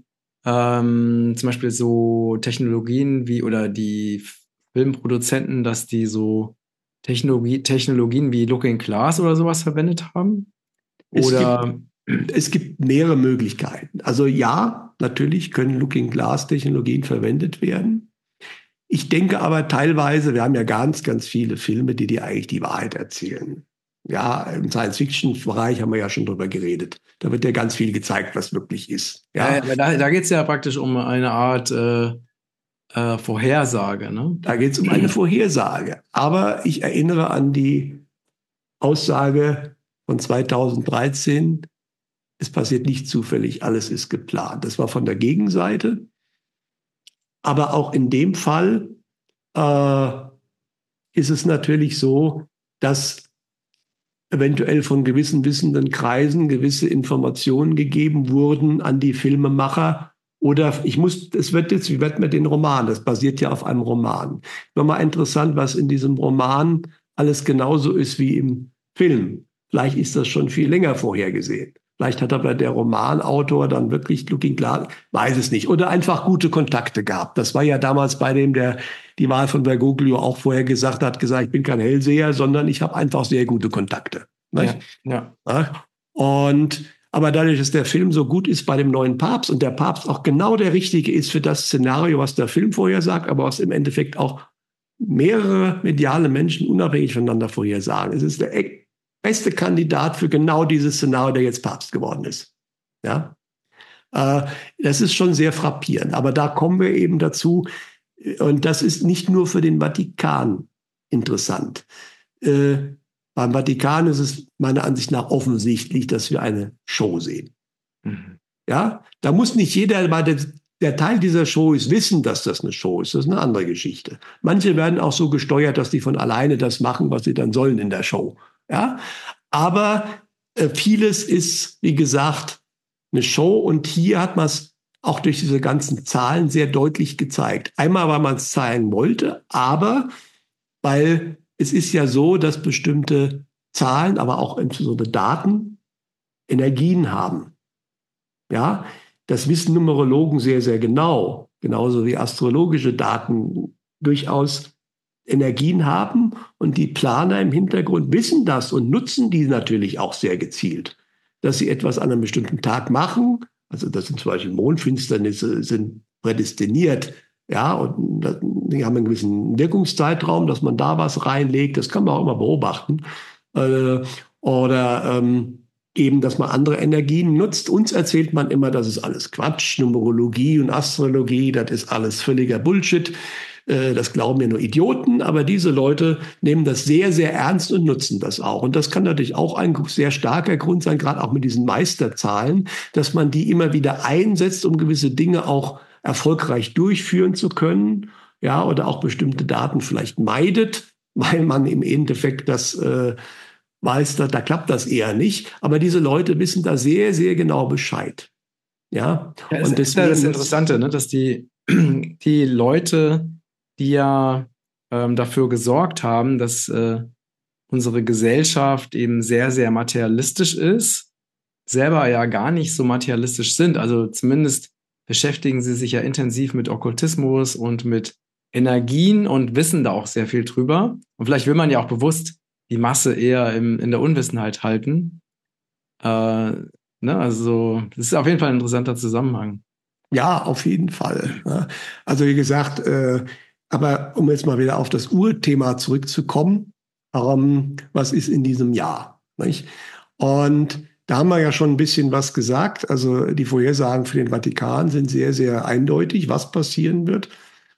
ähm, zum Beispiel so Technologien wie oder die Filmproduzenten, dass die so Technologie, Technologien wie Looking Glass oder sowas verwendet haben? Oder es gibt, es gibt mehrere Möglichkeiten. Also ja, natürlich können Looking Glass Technologien verwendet werden. Ich denke aber teilweise, wir haben ja ganz, ganz viele Filme, die dir eigentlich die Wahrheit erzählen. Ja, im Science-Fiction-Bereich haben wir ja schon drüber geredet. Da wird ja ganz viel gezeigt, was wirklich ist. Ja, ja, aber da, da geht es ja praktisch um eine Art äh, äh, Vorhersage, ne? Da geht es um eine Vorhersage. Aber ich erinnere an die Aussage von zweitausenddreizehn, es passiert nicht zufällig, alles ist geplant. Das war von der Gegenseite. Aber auch in dem Fall äh, ist es natürlich so, dass eventuell von gewissen wissenden Kreisen gewisse Informationen gegeben wurden an die Filmemacher. Oder ich muss, es wird jetzt, wie wird mit den Roman? Das basiert ja auf einem Roman. Nochmal interessant, was in diesem Roman alles genauso ist wie im Film. Vielleicht ist das schon viel länger vorhergesehen. Vielleicht hat aber der Romanautor dann wirklich Looking Glass, weiß es nicht. Oder einfach gute Kontakte gehabt. Das war ja damals bei dem, der die Wahl von Bergoglio auch vorher gesagt hat, gesagt, ich bin kein Hellseher, sondern ich habe einfach sehr gute Kontakte. Ja, ja. Ja? Und aber dadurch, dass der Film so gut ist bei dem neuen Papst und der Papst auch genau der Richtige ist für das Szenario, was der Film vorhersagt, aber was im Endeffekt auch mehrere mediale Menschen unabhängig voneinander vorhersagen. Es ist der beste Kandidat für genau dieses Szenario, der jetzt Papst geworden ist. Ja, äh, das ist schon sehr frappierend. Aber da kommen wir eben dazu, und das ist nicht nur für den Vatikan interessant. Äh, beim Vatikan ist es meiner Ansicht nach offensichtlich, dass wir eine Show sehen. Mhm. Ja, da muss nicht jeder, weil der, der Teil dieser Show ist, wissen, dass das eine Show ist. Das ist eine andere Geschichte. Manche werden auch so gesteuert, dass die von alleine das machen, was sie dann sollen in der Show. Ja, aber äh, vieles ist, wie gesagt, eine Show. Und hier hat man es auch durch diese ganzen Zahlen sehr deutlich gezeigt. Einmal, weil man es zeigen wollte, aber weil es ist ja so, dass bestimmte Zahlen, aber auch insbesondere Daten Energien haben. Ja, das wissen Numerologen sehr, sehr genau. Genauso wie astrologische Daten durchaus Energien haben. Und die Planer im Hintergrund wissen das und nutzen die natürlich auch sehr gezielt. Dass sie etwas an einem bestimmten Tag machen, also das sind zum Beispiel Mondfinsternisse, sind prädestiniert. Ja, und die haben einen gewissen Wirkungszeitraum, dass man da was reinlegt. Das kann man auch immer beobachten. Äh, oder ähm, eben, dass man andere Energien nutzt. Uns erzählt man immer, das ist alles Quatsch. Numerologie und Astrologie, das ist alles völliger Bullshit. Äh, das glauben ja nur Idioten. Aber diese Leute nehmen das sehr, sehr ernst und nutzen das auch. Und das kann natürlich auch ein sehr starker Grund sein, gerade auch mit diesen Meisterzahlen, dass man die immer wieder einsetzt, um gewisse Dinge auch erfolgreich durchführen zu können, ja, oder auch bestimmte Daten vielleicht meidet, weil man im Endeffekt das äh, weiß, da, da klappt das eher nicht. Aber diese Leute wissen da sehr, sehr genau Bescheid. Ja, ja das, und das ist ja das Interessante, ne, dass die, die Leute, die ja ähm, dafür gesorgt haben, dass äh, unsere Gesellschaft eben sehr, sehr materialistisch ist, selber ja gar nicht so materialistisch sind. Also zumindest beschäftigen sie sich ja intensiv mit Okkultismus und mit Energien und wissen da auch sehr viel drüber. Und vielleicht will man ja auch bewusst die Masse eher im, in der Unwissenheit halten. Äh, ne? Also das ist auf jeden Fall ein interessanter Zusammenhang. Ja, auf jeden Fall. Also wie gesagt, äh, aber um jetzt mal wieder auf das Urthema zurückzukommen, ähm, was ist in diesem Jahr? Nicht? Und da haben wir ja schon ein bisschen was gesagt. Also die Vorhersagen für den Vatikan sind sehr, sehr eindeutig, was passieren wird.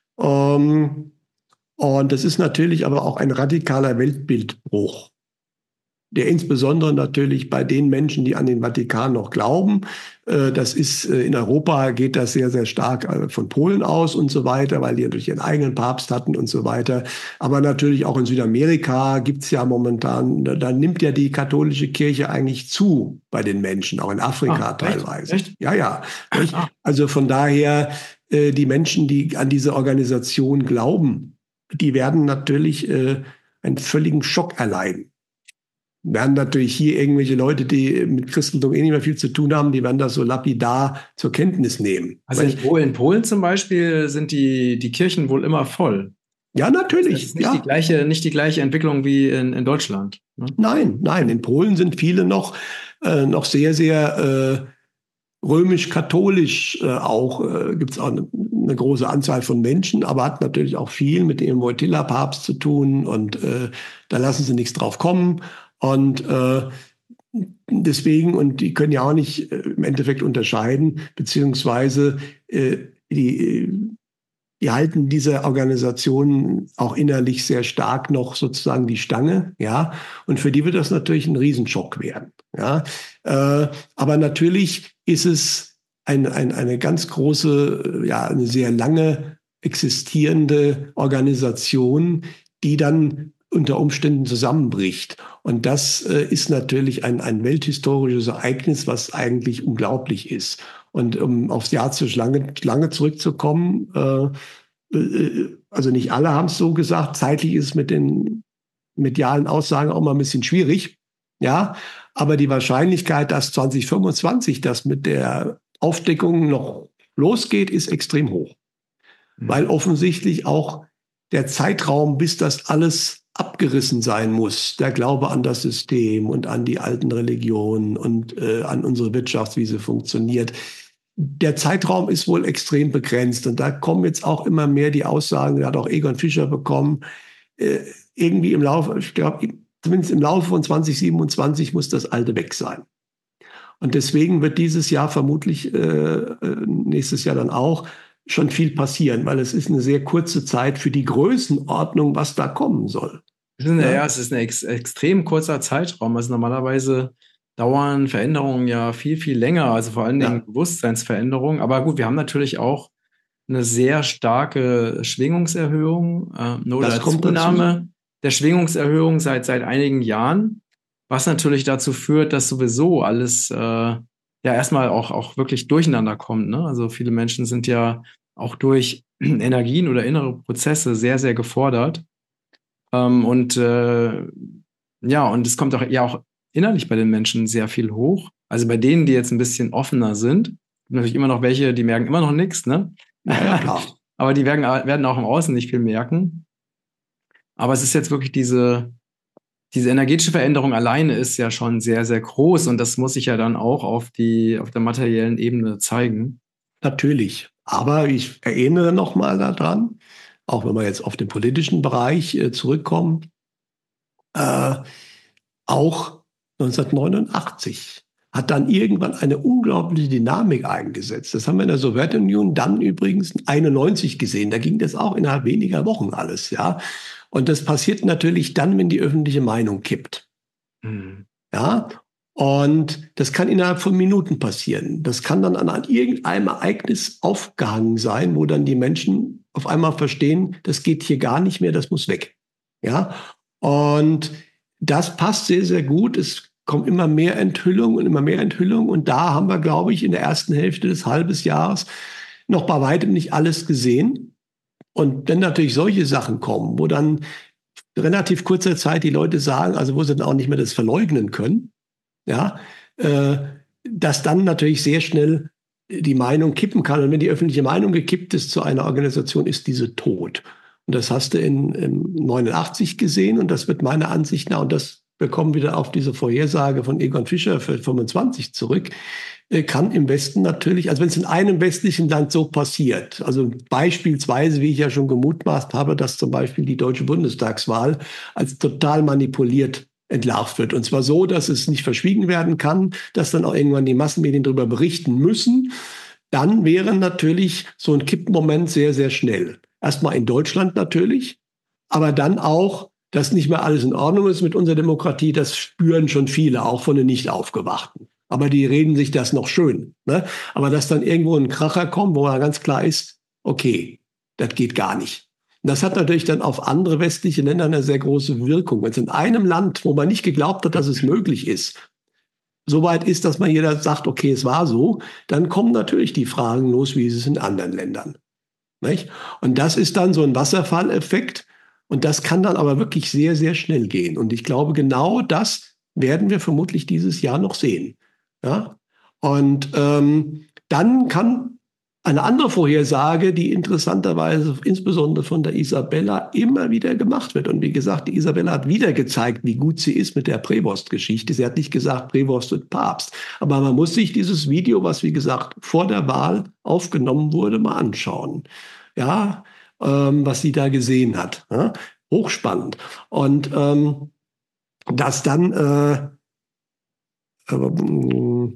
Ähm, und das ist natürlich aber auch ein radikaler Weltbildbruch, der insbesondere natürlich bei den Menschen, die an den Vatikan noch glauben, äh, das ist äh, in Europa geht das sehr, sehr stark äh, von Polen aus und so weiter, weil die natürlich ihren eigenen Papst hatten und so weiter. Aber natürlich auch in Südamerika gibt's ja momentan, da, da nimmt ja die katholische Kirche eigentlich zu bei den Menschen, auch in Afrika ah, teilweise. Echt? Echt? Ja, ja. Ah. Also von daher, äh, die Menschen, die an diese Organisation glauben, die werden natürlich äh, einen völligen Schock erleiden. Werden natürlich hier irgendwelche Leute, die mit Christentum eh nicht mehr viel zu tun haben, die werden das so lapidar zur Kenntnis nehmen. Also in Polen, in Polen zum Beispiel sind die, die Kirchen wohl immer voll. Ja, natürlich. Das ist nicht, ja. die, gleiche, nicht die gleiche Entwicklung wie in, in Deutschland. Ne? Nein, nein. In Polen sind viele noch, äh, noch sehr, sehr römisch-katholisch äh, auch, äh, gibt es auch eine, eine große Anzahl von Menschen, aber hat natürlich auch viel mit dem Wojtyla-Papst zu tun und äh, da lassen sie nichts drauf kommen. Und äh, deswegen, und die können ja auch nicht äh, im Endeffekt unterscheiden, beziehungsweise äh, die, die halten diese Organisation auch innerlich sehr stark noch sozusagen die Stange, ja. Und für die wird das natürlich ein Riesenschock werden, ja. Äh, aber natürlich ist es ein, ein, eine ganz große, ja, eine sehr lange existierende Organisation, die dann unter Umständen zusammenbricht. Und das äh, ist natürlich ein, ein welthistorisches Ereignis, was eigentlich unglaublich ist. Und um aufs Jahr zu lange, lange zurückzukommen, äh, äh, also nicht alle haben es so gesagt, zeitlich ist es mit den medialen Aussagen auch mal ein bisschen schwierig. Ja, aber die Wahrscheinlichkeit, dass zwanzig fünfundzwanzig das mit der Aufdeckung noch losgeht, ist extrem hoch. Mhm. Weil offensichtlich auch der Zeitraum, bis das alles abgerissen sein muss, der Glaube an das System und an die alten Religionen und äh, an unsere Wirtschaft, wie sie funktioniert. Der Zeitraum ist wohl extrem begrenzt. Und da kommen jetzt auch immer mehr die Aussagen, da hat auch Egon Fischer bekommen, äh, irgendwie im Laufe, ich glaube, zumindest im Laufe von zwanzig siebenundzwanzig muss das Alte weg sein. Und deswegen wird dieses Jahr vermutlich, äh, nächstes Jahr dann auch, schon viel passieren, weil es ist eine sehr kurze Zeit für die Größenordnung, was da kommen soll. Ja, ja, es ist ein ex extrem kurzer Zeitraum. Also normalerweise dauern Veränderungen ja viel, viel länger, also vor allen Dingen ja. Bewusstseinsveränderungen. Aber gut, wir haben natürlich auch eine sehr starke Schwingungserhöhung äh, oder Zunahme der Schwingungserhöhung seit, seit einigen Jahren, was natürlich dazu führt, dass sowieso alles äh, ja erstmal auch, auch wirklich durcheinander kommt. Ne? Also viele Menschen sind ja auch durch Energien oder innere Prozesse sehr, sehr gefordert. Ähm, und äh, ja, und es kommt auch ja auch innerlich bei den Menschen sehr viel hoch. Also bei denen, die jetzt ein bisschen offener sind, natürlich immer noch welche, die merken immer noch nichts, ne? Ja, klar. Aber die werden, werden auch im Außen nicht viel merken. Aber es ist jetzt wirklich diese, diese energetische Veränderung alleine ist ja schon sehr, sehr groß und das muss sich ja dann auch auf die, auf der materiellen Ebene zeigen. Natürlich. Aber ich erinnere nochmal daran, auch wenn wir jetzt auf den politischen Bereich äh, zurückkommen, äh, auch neunzehnhundertneunundachtzig hat dann irgendwann eine unglaubliche Dynamik eingesetzt. Das haben wir in der Sowjetunion dann übrigens einundneunzig gesehen. Da ging das auch innerhalb weniger Wochen alles, ja. Und das passiert natürlich dann, wenn die öffentliche Meinung kippt. Mhm. Ja. Und das kann innerhalb von Minuten passieren. Das kann dann an irgendeinem Ereignis aufgehangen sein, wo dann die Menschen auf einmal verstehen, das geht hier gar nicht mehr, das muss weg. Ja. Und das passt sehr, sehr gut. Es kommt immer mehr Enthüllung und immer mehr Enthüllung. Und da haben wir, glaube ich, in der ersten Hälfte des halben Jahres noch bei weitem nicht alles gesehen. Und wenn natürlich solche Sachen kommen, wo dann relativ kurzer Zeit die Leute sagen, also wo sie dann auch nicht mehr das verleugnen können, ja, äh, dass dann natürlich sehr schnell die Meinung kippen kann. Und wenn die öffentliche Meinung gekippt ist zu einer Organisation, ist diese tot. Und das hast du in, in neunundachtzig gesehen und das wird meiner Ansicht nach, und das bekommen wieder auf diese Vorhersage von Egon Fischer für fünfundzwanzig zurück, äh, kann im Westen natürlich, also wenn es in einem westlichen Land so passiert, also beispielsweise, wie ich ja schon gemutmaßt habe, dass zum Beispiel die deutsche Bundestagswahl als total manipuliert entlarvt wird. Und zwar so, dass es nicht verschwiegen werden kann, dass dann auch irgendwann die Massenmedien darüber berichten müssen, dann wäre natürlich so ein Kippmoment sehr, sehr schnell. Erstmal in Deutschland natürlich, aber dann auch, dass nicht mehr alles in Ordnung ist mit unserer Demokratie, das spüren schon viele, auch von den Nicht-Aufgewachten. Aber die reden sich das noch schön. Ne? Aber dass dann irgendwo ein Kracher kommt, wo man ganz klar ist, okay, das geht gar nicht. Und das hat natürlich dann auf andere westliche Länder eine sehr große Wirkung. Wenn es in einem Land, wo man nicht geglaubt hat, dass es möglich ist, so weit ist, dass man jeder sagt, okay, es war so, dann kommen natürlich die Fragen los, wie ist es in anderen Ländern. Nicht? Und das ist dann so ein Wasserfalleffekt. Und das kann dann aber wirklich sehr, sehr schnell gehen. Und ich glaube, genau das werden wir vermutlich dieses Jahr noch sehen. Ja? Und ähm, dann kann Eine andere Vorhersage, die interessanterweise insbesondere von der Isabella immer wieder gemacht wird. Und wie gesagt, die Isabella hat wieder gezeigt, wie gut sie ist mit der Prevost-Geschichte. Sie hat nicht gesagt, Prevost wird Papst. Aber man muss sich dieses Video, was wie gesagt vor der Wahl aufgenommen wurde, mal anschauen. Ja, ähm, was sie da gesehen hat. Ja? Hochspannend. Und ähm, das dann, äh, äh, wo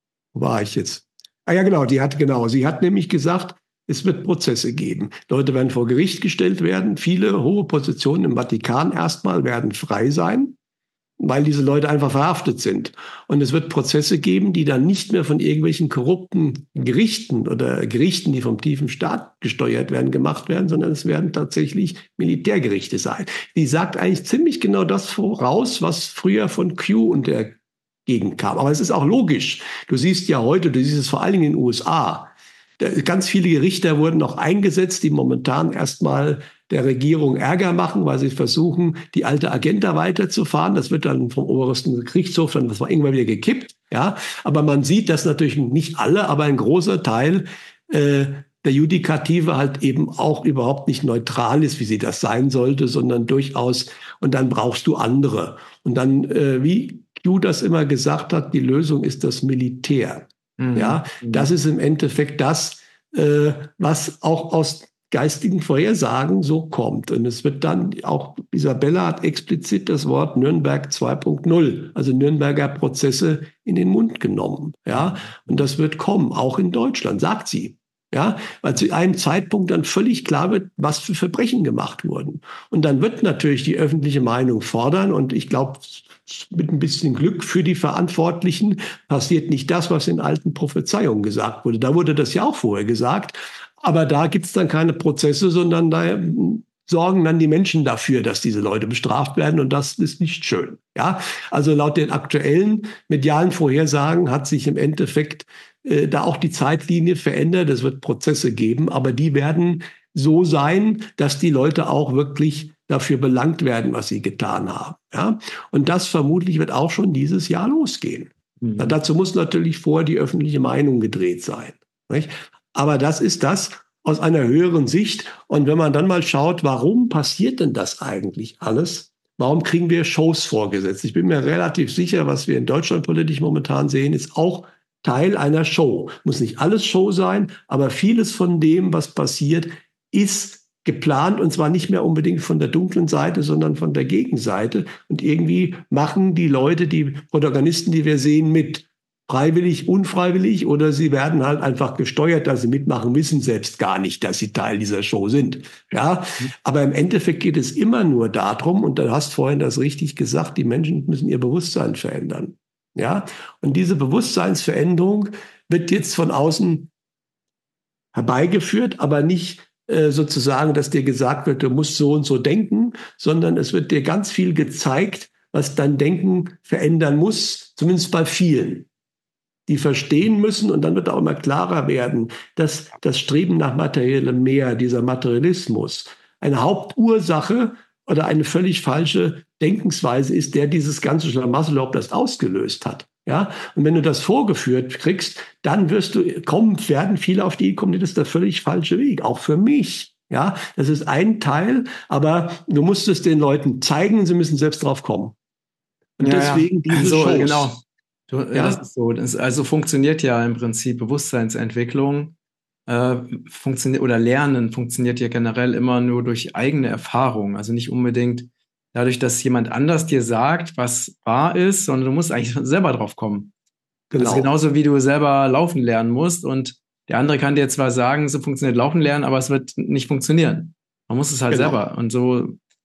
war ich jetzt? Ah ja, genau, die hat genau. Sie hat nämlich gesagt, es wird Prozesse geben. Leute werden vor Gericht gestellt werden. Viele hohe Positionen im Vatikan erstmal werden frei sein, weil diese Leute einfach verhaftet sind. Und es wird Prozesse geben, die dann nicht mehr von irgendwelchen korrupten Gerichten oder Gerichten, die vom tiefen Staat gesteuert werden, gemacht werden, sondern es werden tatsächlich Militärgerichte sein. Die sagt eigentlich ziemlich genau das voraus, was früher von Q und der Gegend kam. Aber es ist auch logisch. Du siehst ja heute, du siehst es vor allen Dingen in den U S A, ganz viele Richter wurden noch eingesetzt, die momentan erstmal der Regierung Ärger machen, weil sie versuchen, die alte Agenda weiterzufahren. Das wird dann vom obersten Gerichtshof dann, das war irgendwann wieder gekippt. Ja, aber man sieht, dass natürlich nicht alle, aber ein großer Teil äh, der Judikative halt eben auch überhaupt nicht neutral ist, wie sie das sein sollte, sondern durchaus, und dann brauchst du andere. Und dann, äh, wie Q das immer gesagt hat, die Lösung ist das Militär. Mhm. Ja, das ist im Endeffekt das, äh, was auch aus geistigen Vorhersagen so kommt. Und es wird dann auch, Isabella hat explizit das Wort Nürnberg zwei Punkt null, also Nürnberger Prozesse in den Mund genommen. Ja, und das wird kommen, auch in Deutschland, sagt sie. Ja, weil zu einem Zeitpunkt dann völlig klar wird, was für Verbrechen gemacht wurden. Und dann wird natürlich die öffentliche Meinung fordern. Und ich glaube, mit ein bisschen Glück für die Verantwortlichen passiert nicht das, was in alten Prophezeiungen gesagt wurde. Da wurde das ja auch vorher gesagt. Aber da gibt es dann keine Prozesse, sondern da sorgen dann die Menschen dafür, dass diese Leute bestraft werden. Und das ist nicht schön. Ja, also laut den aktuellen medialen Vorhersagen hat sich im Endeffekt äh, da auch die Zeitlinie verändert. Es wird Prozesse geben, aber die werden so sein, dass die Leute auch wirklich dafür belangt werden, was sie getan haben. Ja? Und das vermutlich wird auch schon dieses Jahr losgehen. Mhm. Na, dazu muss natürlich vorher die öffentliche Meinung gedreht sein. Nicht? Aber das ist das aus einer höheren Sicht. Und wenn man dann mal schaut, warum passiert denn das eigentlich alles? Warum kriegen wir Shows vorgesetzt? Ich bin mir relativ sicher, was wir in Deutschland politisch momentan sehen, ist auch Teil einer Show. Muss nicht alles Show sein, aber vieles von dem, was passiert, ist geplant, und zwar nicht mehr unbedingt von der dunklen Seite, sondern von der Gegenseite. Und irgendwie machen die Leute, die Protagonisten, die wir sehen, mit. Freiwillig, unfreiwillig, oder sie werden halt einfach gesteuert, dass sie mitmachen, wissen selbst gar nicht, dass sie Teil dieser Show sind. Ja, aber im Endeffekt geht es immer nur darum, und du hast vorhin das richtig gesagt, die Menschen müssen ihr Bewusstsein verändern. Ja, und diese Bewusstseinsveränderung wird jetzt von außen herbeigeführt, aber nicht äh, sozusagen, dass dir gesagt wird, du musst so und so denken, sondern es wird dir ganz viel gezeigt, was dein Denken verändern muss, zumindest bei vielen. Die verstehen müssen, und dann wird auch immer klarer werden, dass das Streben nach materiellem Mehr, dieser Materialismus, eine Hauptursache oder eine völlig falsche Denkensweise ist, der dieses ganze Schlamassel überhaupt erst ausgelöst hat. Ja? Und wenn du das vorgeführt kriegst, dann wirst du kommen, werden viele auf die Idee kommen, das ist der völlig falsche Weg, auch für mich. Ja, das ist ein Teil, aber du musst es den Leuten zeigen, sie müssen selbst drauf kommen. Und ja, deswegen ja. diese so, Shows. Genau. Du, ja? Das ist so. Das, also funktioniert ja im Prinzip Bewusstseinsentwicklung äh, funktioniert oder Lernen funktioniert ja generell immer nur durch eigene Erfahrung. Also nicht unbedingt dadurch, dass jemand anders dir sagt, was wahr ist, sondern du musst eigentlich selber drauf kommen. Genau. Also genauso wie du selber laufen lernen musst, und der andere kann dir zwar sagen, so funktioniert Laufen lernen, aber es wird nicht funktionieren. Man muss es halt genau. selber. Und so.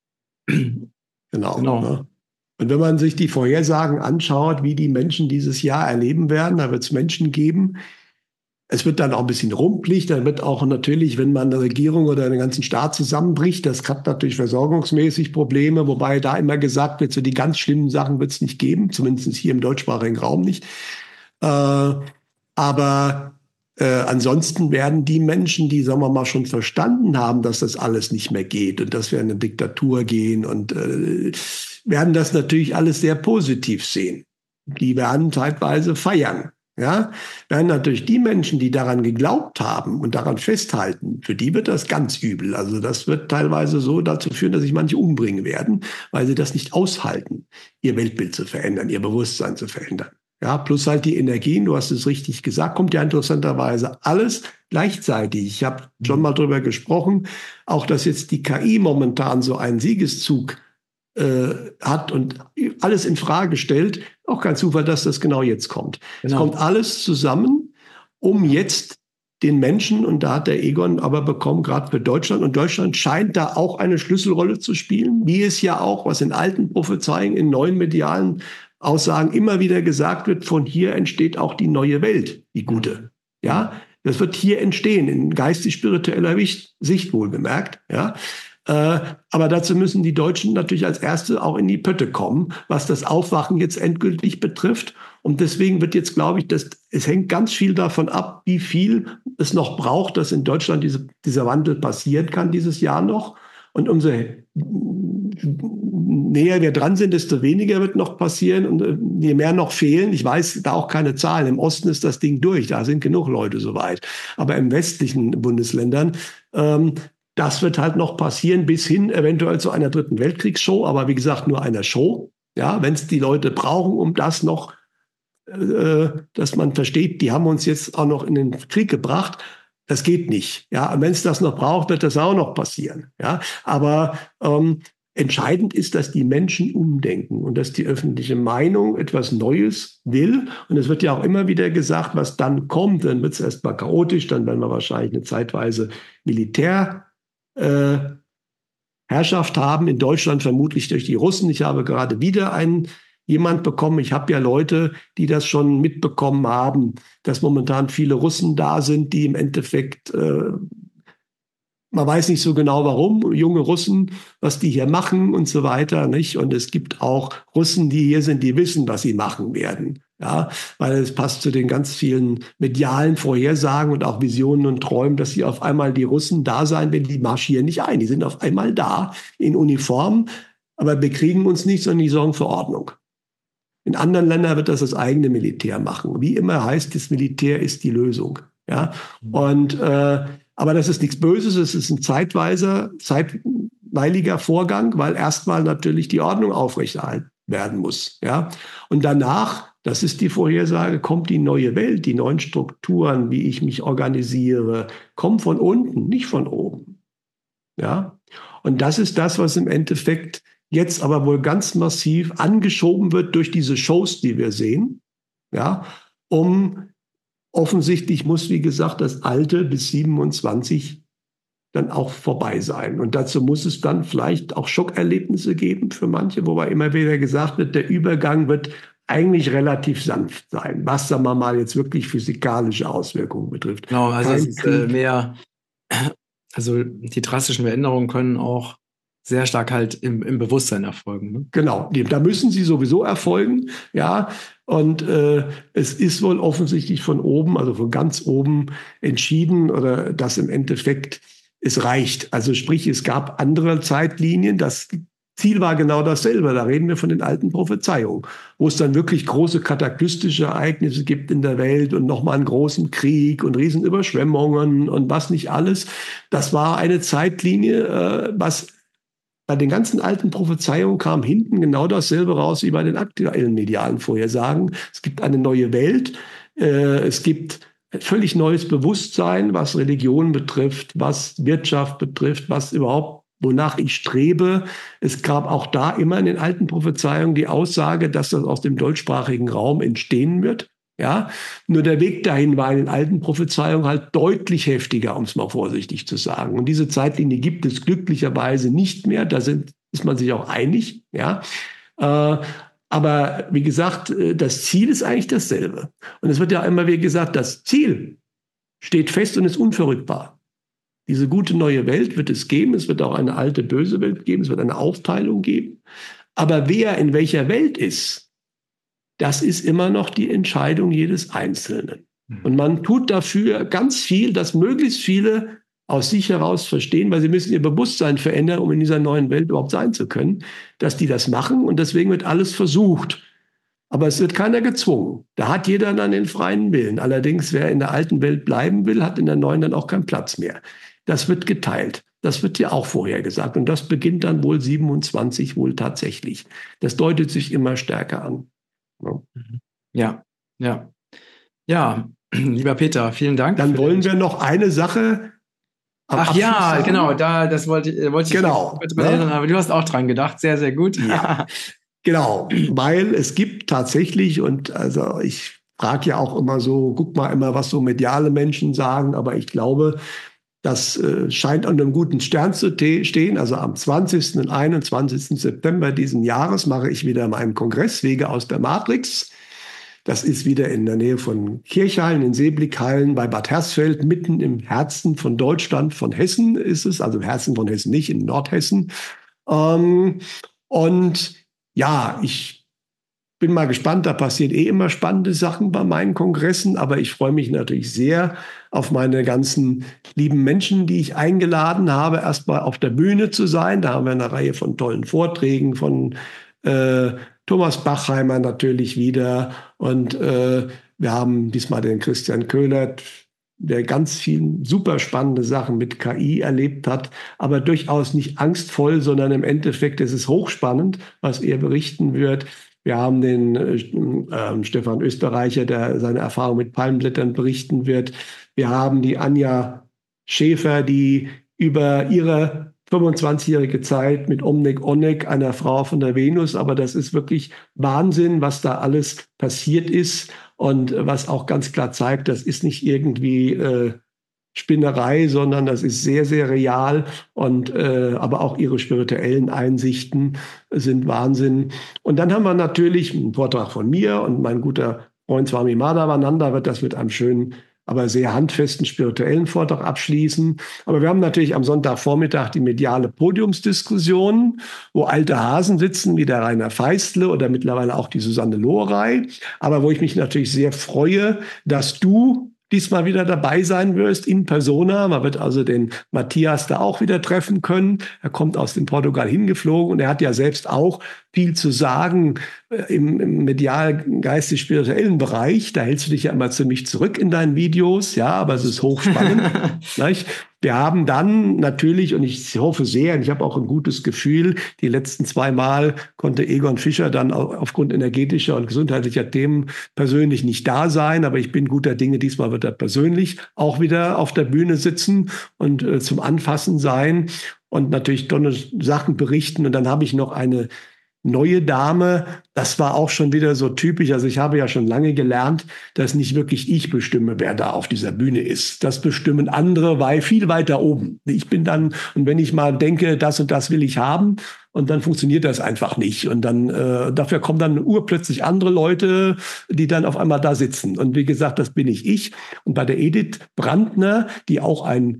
Genau. genau. Ne? Und wenn man sich die Vorhersagen anschaut, wie die Menschen dieses Jahr erleben werden, da wird es Menschen geben. Es wird dann auch ein bisschen rumpelig. Dann wird auch natürlich, wenn man eine Regierung oder einen ganzen Staat zusammenbricht, das hat natürlich versorgungsmäßig Probleme, wobei da immer gesagt wird, so die ganz schlimmen Sachen wird es nicht geben, zumindest hier im deutschsprachigen Raum nicht. Äh, aber äh, ansonsten werden die Menschen, die, sagen wir mal, schon verstanden haben, dass das alles nicht mehr geht und dass wir in eine Diktatur gehen, und äh, werden das natürlich alles sehr positiv sehen. Die werden zeitweise feiern. ja, werden natürlich die Menschen, die daran geglaubt haben und daran festhalten, für die wird das ganz übel. Also das wird teilweise so dazu führen, dass sich manche umbringen werden, weil sie das nicht aushalten, ihr Weltbild zu verändern, ihr Bewusstsein zu verändern. Ja, plus halt die Energien, du hast es richtig gesagt, kommt ja interessanterweise alles gleichzeitig. Ich habe schon mal drüber gesprochen, auch dass jetzt die K I momentan so einen Siegeszug äh, hat und alles in Frage stellt. Auch kein Zufall, dass das genau jetzt kommt. Genau. Es kommt alles zusammen, um jetzt den Menschen, und da hat der Egon aber bekommen, gerade für Deutschland, und Deutschland scheint da auch eine Schlüsselrolle zu spielen, wie es ja auch, was in alten Prophezeiungen, in neuen medialen Aussagen immer wieder gesagt wird, von hier entsteht auch die neue Welt, die gute. Ja, das wird hier entstehen, in geistig-spiritueller Sicht wohlgemerkt. Ja, äh, aber dazu müssen die Deutschen natürlich als Erste auch in die Pötte kommen, was das Aufwachen jetzt endgültig betrifft. Und deswegen wird jetzt, glaube ich, das, es hängt ganz viel davon ab, wie viel es noch braucht, dass in Deutschland diese, dieser Wandel passieren kann dieses Jahr noch. Und umso näher wir dran sind, desto weniger wird noch passieren und je mehr noch fehlen. Ich weiß da auch keine Zahlen. Im Osten ist das Ding durch, da sind genug Leute soweit. Aber im westlichen Bundesländern, ähm, das wird halt noch passieren, bis hin eventuell zu einer dritten Weltkriegsshow. Aber wie gesagt, nur einer Show. Ja, wenn es die Leute brauchen, um das noch, äh, dass man versteht, die haben uns jetzt auch noch in den Krieg gebracht. Das geht nicht. Ja, und wenn es das noch braucht, wird das auch noch passieren. Ja, aber ähm, entscheidend ist, dass die Menschen umdenken und dass die öffentliche Meinung etwas Neues will. Und es wird ja auch immer wieder gesagt, was dann kommt. Dann wird es erstmal chaotisch, dann werden wir wahrscheinlich eine zeitweise Militärherrschaft äh, haben. In Deutschland vermutlich durch die Russen. Ich habe gerade wieder einen jemand bekommen. Ich habe ja Leute, die das schon mitbekommen haben, dass momentan viele Russen da sind, die im Endeffekt, äh, man weiß nicht so genau warum, junge Russen, was die hier machen und so weiter, nicht? Und es gibt auch Russen, die hier sind, die wissen, was sie machen werden. Ja, weil es passt zu den ganz vielen medialen Vorhersagen und auch Visionen und Träumen, dass sie auf einmal die Russen da sein, wenn die marschieren nicht ein. Die sind auf einmal da in Uniform, aber bekriegen uns nicht, sondern die sorgen für Ordnung. In anderen Ländern wird das das eigene Militär machen. Wie immer heißt, das Militär ist die Lösung. Ja, und äh, aber das ist nichts Böses. Es ist ein zeitweiser, zeitweiliger Vorgang, weil erstmal natürlich die Ordnung aufrechterhalten werden muss. Ja, und danach, das ist die Vorhersage, kommt die neue Welt, die neuen Strukturen, wie ich mich organisiere, kommen von unten, nicht von oben. Ja, und das ist das, was im Endeffekt jetzt aber wohl ganz massiv angeschoben wird durch diese Shows, die wir sehen. Ja, um offensichtlich muss, wie gesagt, das Alte bis siebenundzwanzig dann auch vorbei sein. Und dazu muss es dann vielleicht auch Schockerlebnisse geben für manche, wobei immer wieder gesagt wird, der Übergang wird eigentlich relativ sanft sein, was, sagen wir mal, jetzt wirklich physikalische Auswirkungen betrifft. Genau, also es ist äh, mehr, also die drastischen Veränderungen können auch sehr stark halt im, im Bewusstsein erfolgen. Ne? Genau, da müssen sie sowieso erfolgen, ja. Und äh, es ist wohl offensichtlich von oben, also von ganz oben entschieden, oder dass im Endeffekt es reicht. Also sprich, es gab andere Zeitlinien. Das Ziel war genau dasselbe. Da reden wir von den alten Prophezeiungen, wo es dann wirklich große kataklystische Ereignisse gibt in der Welt und nochmal einen großen Krieg und Riesenüberschwemmungen und was nicht alles. Das war eine Zeitlinie, äh, was bei den ganzen alten Prophezeiungen kam hinten genau dasselbe raus wie bei den aktuellen medialen Vorhersagen. Es gibt eine neue Welt, äh, es gibt ein völlig neues Bewusstsein, was Religion betrifft, was Wirtschaft betrifft, was überhaupt, wonach ich strebe. Es gab auch da immer in den alten Prophezeiungen die Aussage, dass das aus dem deutschsprachigen Raum entstehen wird. Ja, nur der Weg dahin war in den alten Prophezeiungen halt deutlich heftiger, um es mal vorsichtig zu sagen. Und diese Zeitlinie gibt es glücklicherweise nicht mehr. Da sind, ist man sich auch einig. Ja, äh, aber wie gesagt, das Ziel ist eigentlich dasselbe. Und es wird ja immer wieder gesagt, das Ziel steht fest und ist unverrückbar. Diese gute neue Welt wird es geben. Es wird auch eine alte böse Welt geben. Es wird eine Aufteilung geben. Aber wer in welcher Welt ist, das ist immer noch die Entscheidung jedes Einzelnen. Und man tut dafür ganz viel, dass möglichst viele aus sich heraus verstehen, weil sie müssen ihr Bewusstsein verändern, um in dieser neuen Welt überhaupt sein zu können, dass die das machen. Und deswegen wird alles versucht, Aber es wird keiner gezwungen. Da hat jeder dann den freien Willen. Allerdings, wer in der alten Welt bleiben will, hat in der neuen dann auch keinen Platz mehr. Das wird geteilt. Das wird ja auch vorher gesagt. Und das beginnt dann wohl siebenundzwanzig wohl tatsächlich. Das deutet sich immer stärker an. Ja, ja. Ja, lieber Peter, vielen Dank. Dann wollen wir noch eine Sache. Ach Abschluss ja, sagen. Genau, da, das wollte, wollte ich genau, bitte ja. Erinnern, aber du hast auch dran gedacht. Sehr, sehr gut. Ja. Genau, weil es gibt tatsächlich, und also ich frage ja auch immer so, guck mal immer, was so mediale Menschen sagen, aber ich glaube, das äh, scheint an einem guten Stern zu stehen. Also am zwanzigsten und einundzwanzigsten September diesen Jahres mache ich wieder meinen Kongress Wege aus der Matrix. Das ist wieder in der Nähe von Kirchhallen, in Seeblickhallen bei Bad Hersfeld, mitten im Herzen von Deutschland, von Hessen ist es, also im Herzen von Hessen nicht, in Nordhessen. Ähm, und ja, ich bin mal gespannt, da passieren eh immer spannende Sachen bei meinen Kongressen, aber ich freue mich natürlich sehr auf meine ganzen lieben Menschen, die ich eingeladen habe, erstmal auf der Bühne zu sein. Da haben wir eine Reihe von tollen Vorträgen von äh, Thomas Bachheimer natürlich wieder und äh, wir haben diesmal den Christian Köhlert, der ganz viele super spannende Sachen mit K I erlebt hat, aber durchaus nicht angstvoll, sondern im Endeffekt ist es hochspannend, was er berichten wird. Wir haben den äh, Stefan Österreicher, der seine Erfahrung mit Palmblättern berichten wird. Wir haben die Anja Schäfer, die über ihre fünfundzwanzigjährige Zeit mit Omnek Onek, einer Frau von der Venus, aber das ist wirklich Wahnsinn, was da alles passiert ist und was auch ganz klar zeigt, das ist nicht irgendwie äh, Spinnerei, sondern das ist sehr, sehr real und äh, aber auch ihre spirituellen Einsichten sind Wahnsinn. Und dann haben wir natürlich einen Vortrag von mir und mein guter Freund Swami Madhavananda wird das mit einem schönen, aber sehr handfesten spirituellen Vortrag abschließen. Aber wir haben natürlich am Sonntagvormittag die mediale Podiumsdiskussion, wo alte Hasen sitzen, wie der Rainer Feistle oder mittlerweile auch die Susanne Lohrey. Aber wo ich mich natürlich sehr freue, dass du diesmal wieder dabei sein wirst in Persona. Man wird also den Matthias da auch wieder treffen können. Er kommt aus dem Portugal hingeflogen und er hat ja selbst auch viel zu sagen äh, im, im medial-geistig-spirituellen Bereich. Da hältst du dich ja immer ziemlich zurück in deinen Videos, ja, aber es ist hochspannend. Wir haben dann natürlich, und ich hoffe sehr, und ich habe auch ein gutes Gefühl, die letzten zwei Mal konnte Egon Fischer dann aufgrund energetischer und gesundheitlicher Themen persönlich nicht da sein, aber ich bin guter Dinge, diesmal wird er persönlich auch wieder auf der Bühne sitzen und äh, zum Anfassen sein und natürlich tolle Sachen berichten. Und dann habe ich noch eine neue Dame, das war auch schon wieder so typisch. Also ich habe ja schon lange gelernt, dass nicht wirklich ich bestimme, wer da auf dieser Bühne ist. Das bestimmen andere, weil viel weiter oben. Ich bin dann, und wenn ich mal denke, das und das will ich haben, und dann funktioniert das einfach nicht. Und dann äh, dafür kommen dann urplötzlich andere Leute, die dann auf einmal da sitzen. Und wie gesagt, das bin nicht ich. Und bei der Edith Brandner, die auch einen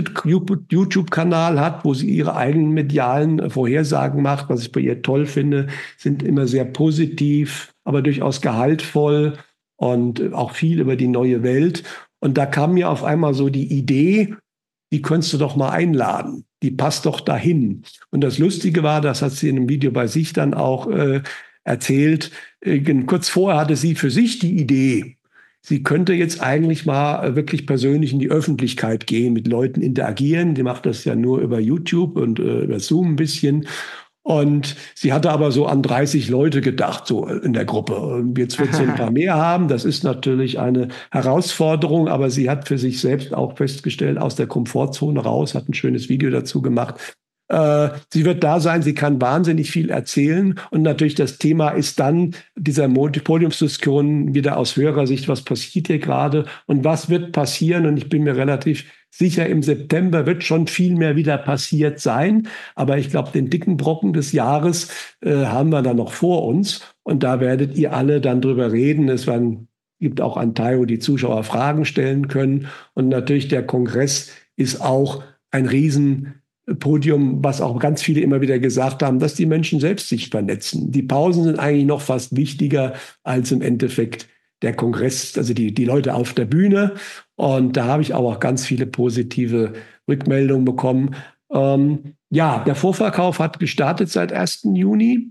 YouTube-Kanal hat, wo sie ihre eigenen medialen Vorhersagen macht, was ich bei ihr toll finde, sind immer sehr positiv, aber durchaus gehaltvoll und auch viel über die neue Welt. Und da kam mir auf einmal so die Idee, die könntest du doch mal einladen. Die passt doch dahin. Und das Lustige war, das hat sie in einem Video bei sich dann auch äh, erzählt, äh, kurz vorher hatte sie für sich die Idee, sie könnte jetzt eigentlich mal äh, wirklich persönlich in die Öffentlichkeit gehen, mit Leuten interagieren. Die macht das ja nur über YouTube und äh, über Zoom ein bisschen. Und sie hatte aber so an dreißig Leute gedacht, so in der Gruppe. Und jetzt wird sie ein paar mehr haben. Das ist natürlich eine Herausforderung, aber sie hat für sich selbst auch festgestellt, aus der Komfortzone raus, hat ein schönes Video dazu gemacht. Äh, sie wird da sein, sie kann wahnsinnig viel erzählen. Und natürlich das Thema ist dann dieser Podiumsdiskussion wieder aus höherer Sicht, was passiert hier gerade und was wird passieren? Und ich bin mir relativ sicher, im September wird schon viel mehr wieder passiert sein. Aber ich glaube, den dicken Brocken des Jahres äh, haben wir dann noch vor uns. Und da werdet ihr alle dann drüber reden. Es werden, gibt auch einen Teil, wo die Zuschauer Fragen stellen können. Und natürlich der Kongress ist auch ein Riesenpodium, was auch ganz viele immer wieder gesagt haben, dass die Menschen selbst sich vernetzen. Die Pausen sind eigentlich noch fast wichtiger als im Endeffekt der Kongress, also die, die Leute auf der Bühne. Und da habe ich auch ganz viele positive Rückmeldungen bekommen. Ähm, ja, der Vorverkauf hat gestartet seit ersten Juni.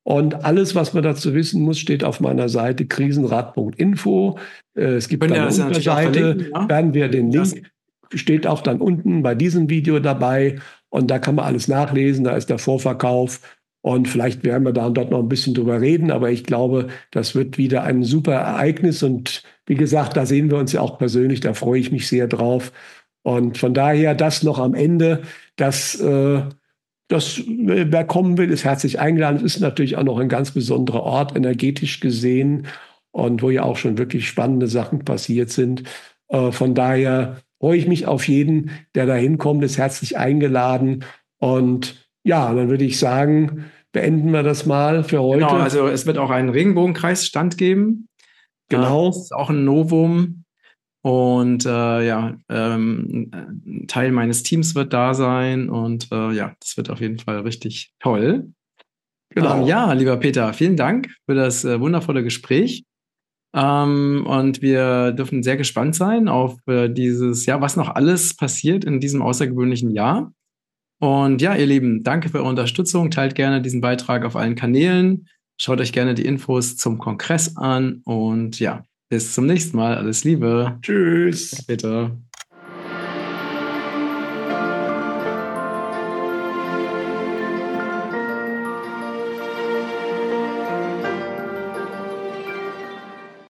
Und alles, was man dazu wissen muss, steht auf meiner Seite krisenrat punkt info. Äh, es gibt Können dann ja eine das ja natürlich auch Unterseite, verlinken, ja? werden wir den Das, Link, steht auch dann unten bei diesem Video dabei. Und da kann man alles nachlesen, da ist der Vorverkauf. Und vielleicht werden wir da und dort noch ein bisschen drüber reden. Aber ich glaube, das wird wieder ein super Ereignis. Und wie gesagt, da sehen wir uns ja auch persönlich. Da freue ich mich sehr drauf. Und von daher das noch am Ende, dass äh, das, wer kommen will, ist herzlich eingeladen. Es ist natürlich auch noch ein ganz besonderer Ort, energetisch gesehen, und wo ja auch schon wirklich spannende Sachen passiert sind. Äh, von daher freue ich mich auf jeden, der da hinkommt, ist herzlich eingeladen. Und ja, dann würde ich sagen, beenden wir das mal für genau, heute. also es wird auch einen Regenbogenkreisstand geben. Genau. Das ist auch ein Novum. Und äh, ja, ähm, ein Teil meines Teams wird da sein. Und äh, ja, das wird auf jeden Fall richtig toll. Genau. Ähm, ja, lieber Peter, vielen Dank für das äh, wundervolle Gespräch. Ähm, und wir dürfen sehr gespannt sein auf äh, dieses, ja, was noch alles passiert in diesem außergewöhnlichen Jahr. Und ja, ihr Lieben, danke für eure Unterstützung. Teilt gerne diesen Beitrag auf allen Kanälen. Schaut euch gerne die Infos zum Kongress an. Und ja, bis zum nächsten Mal. Alles Liebe. Tschüss. Bitte.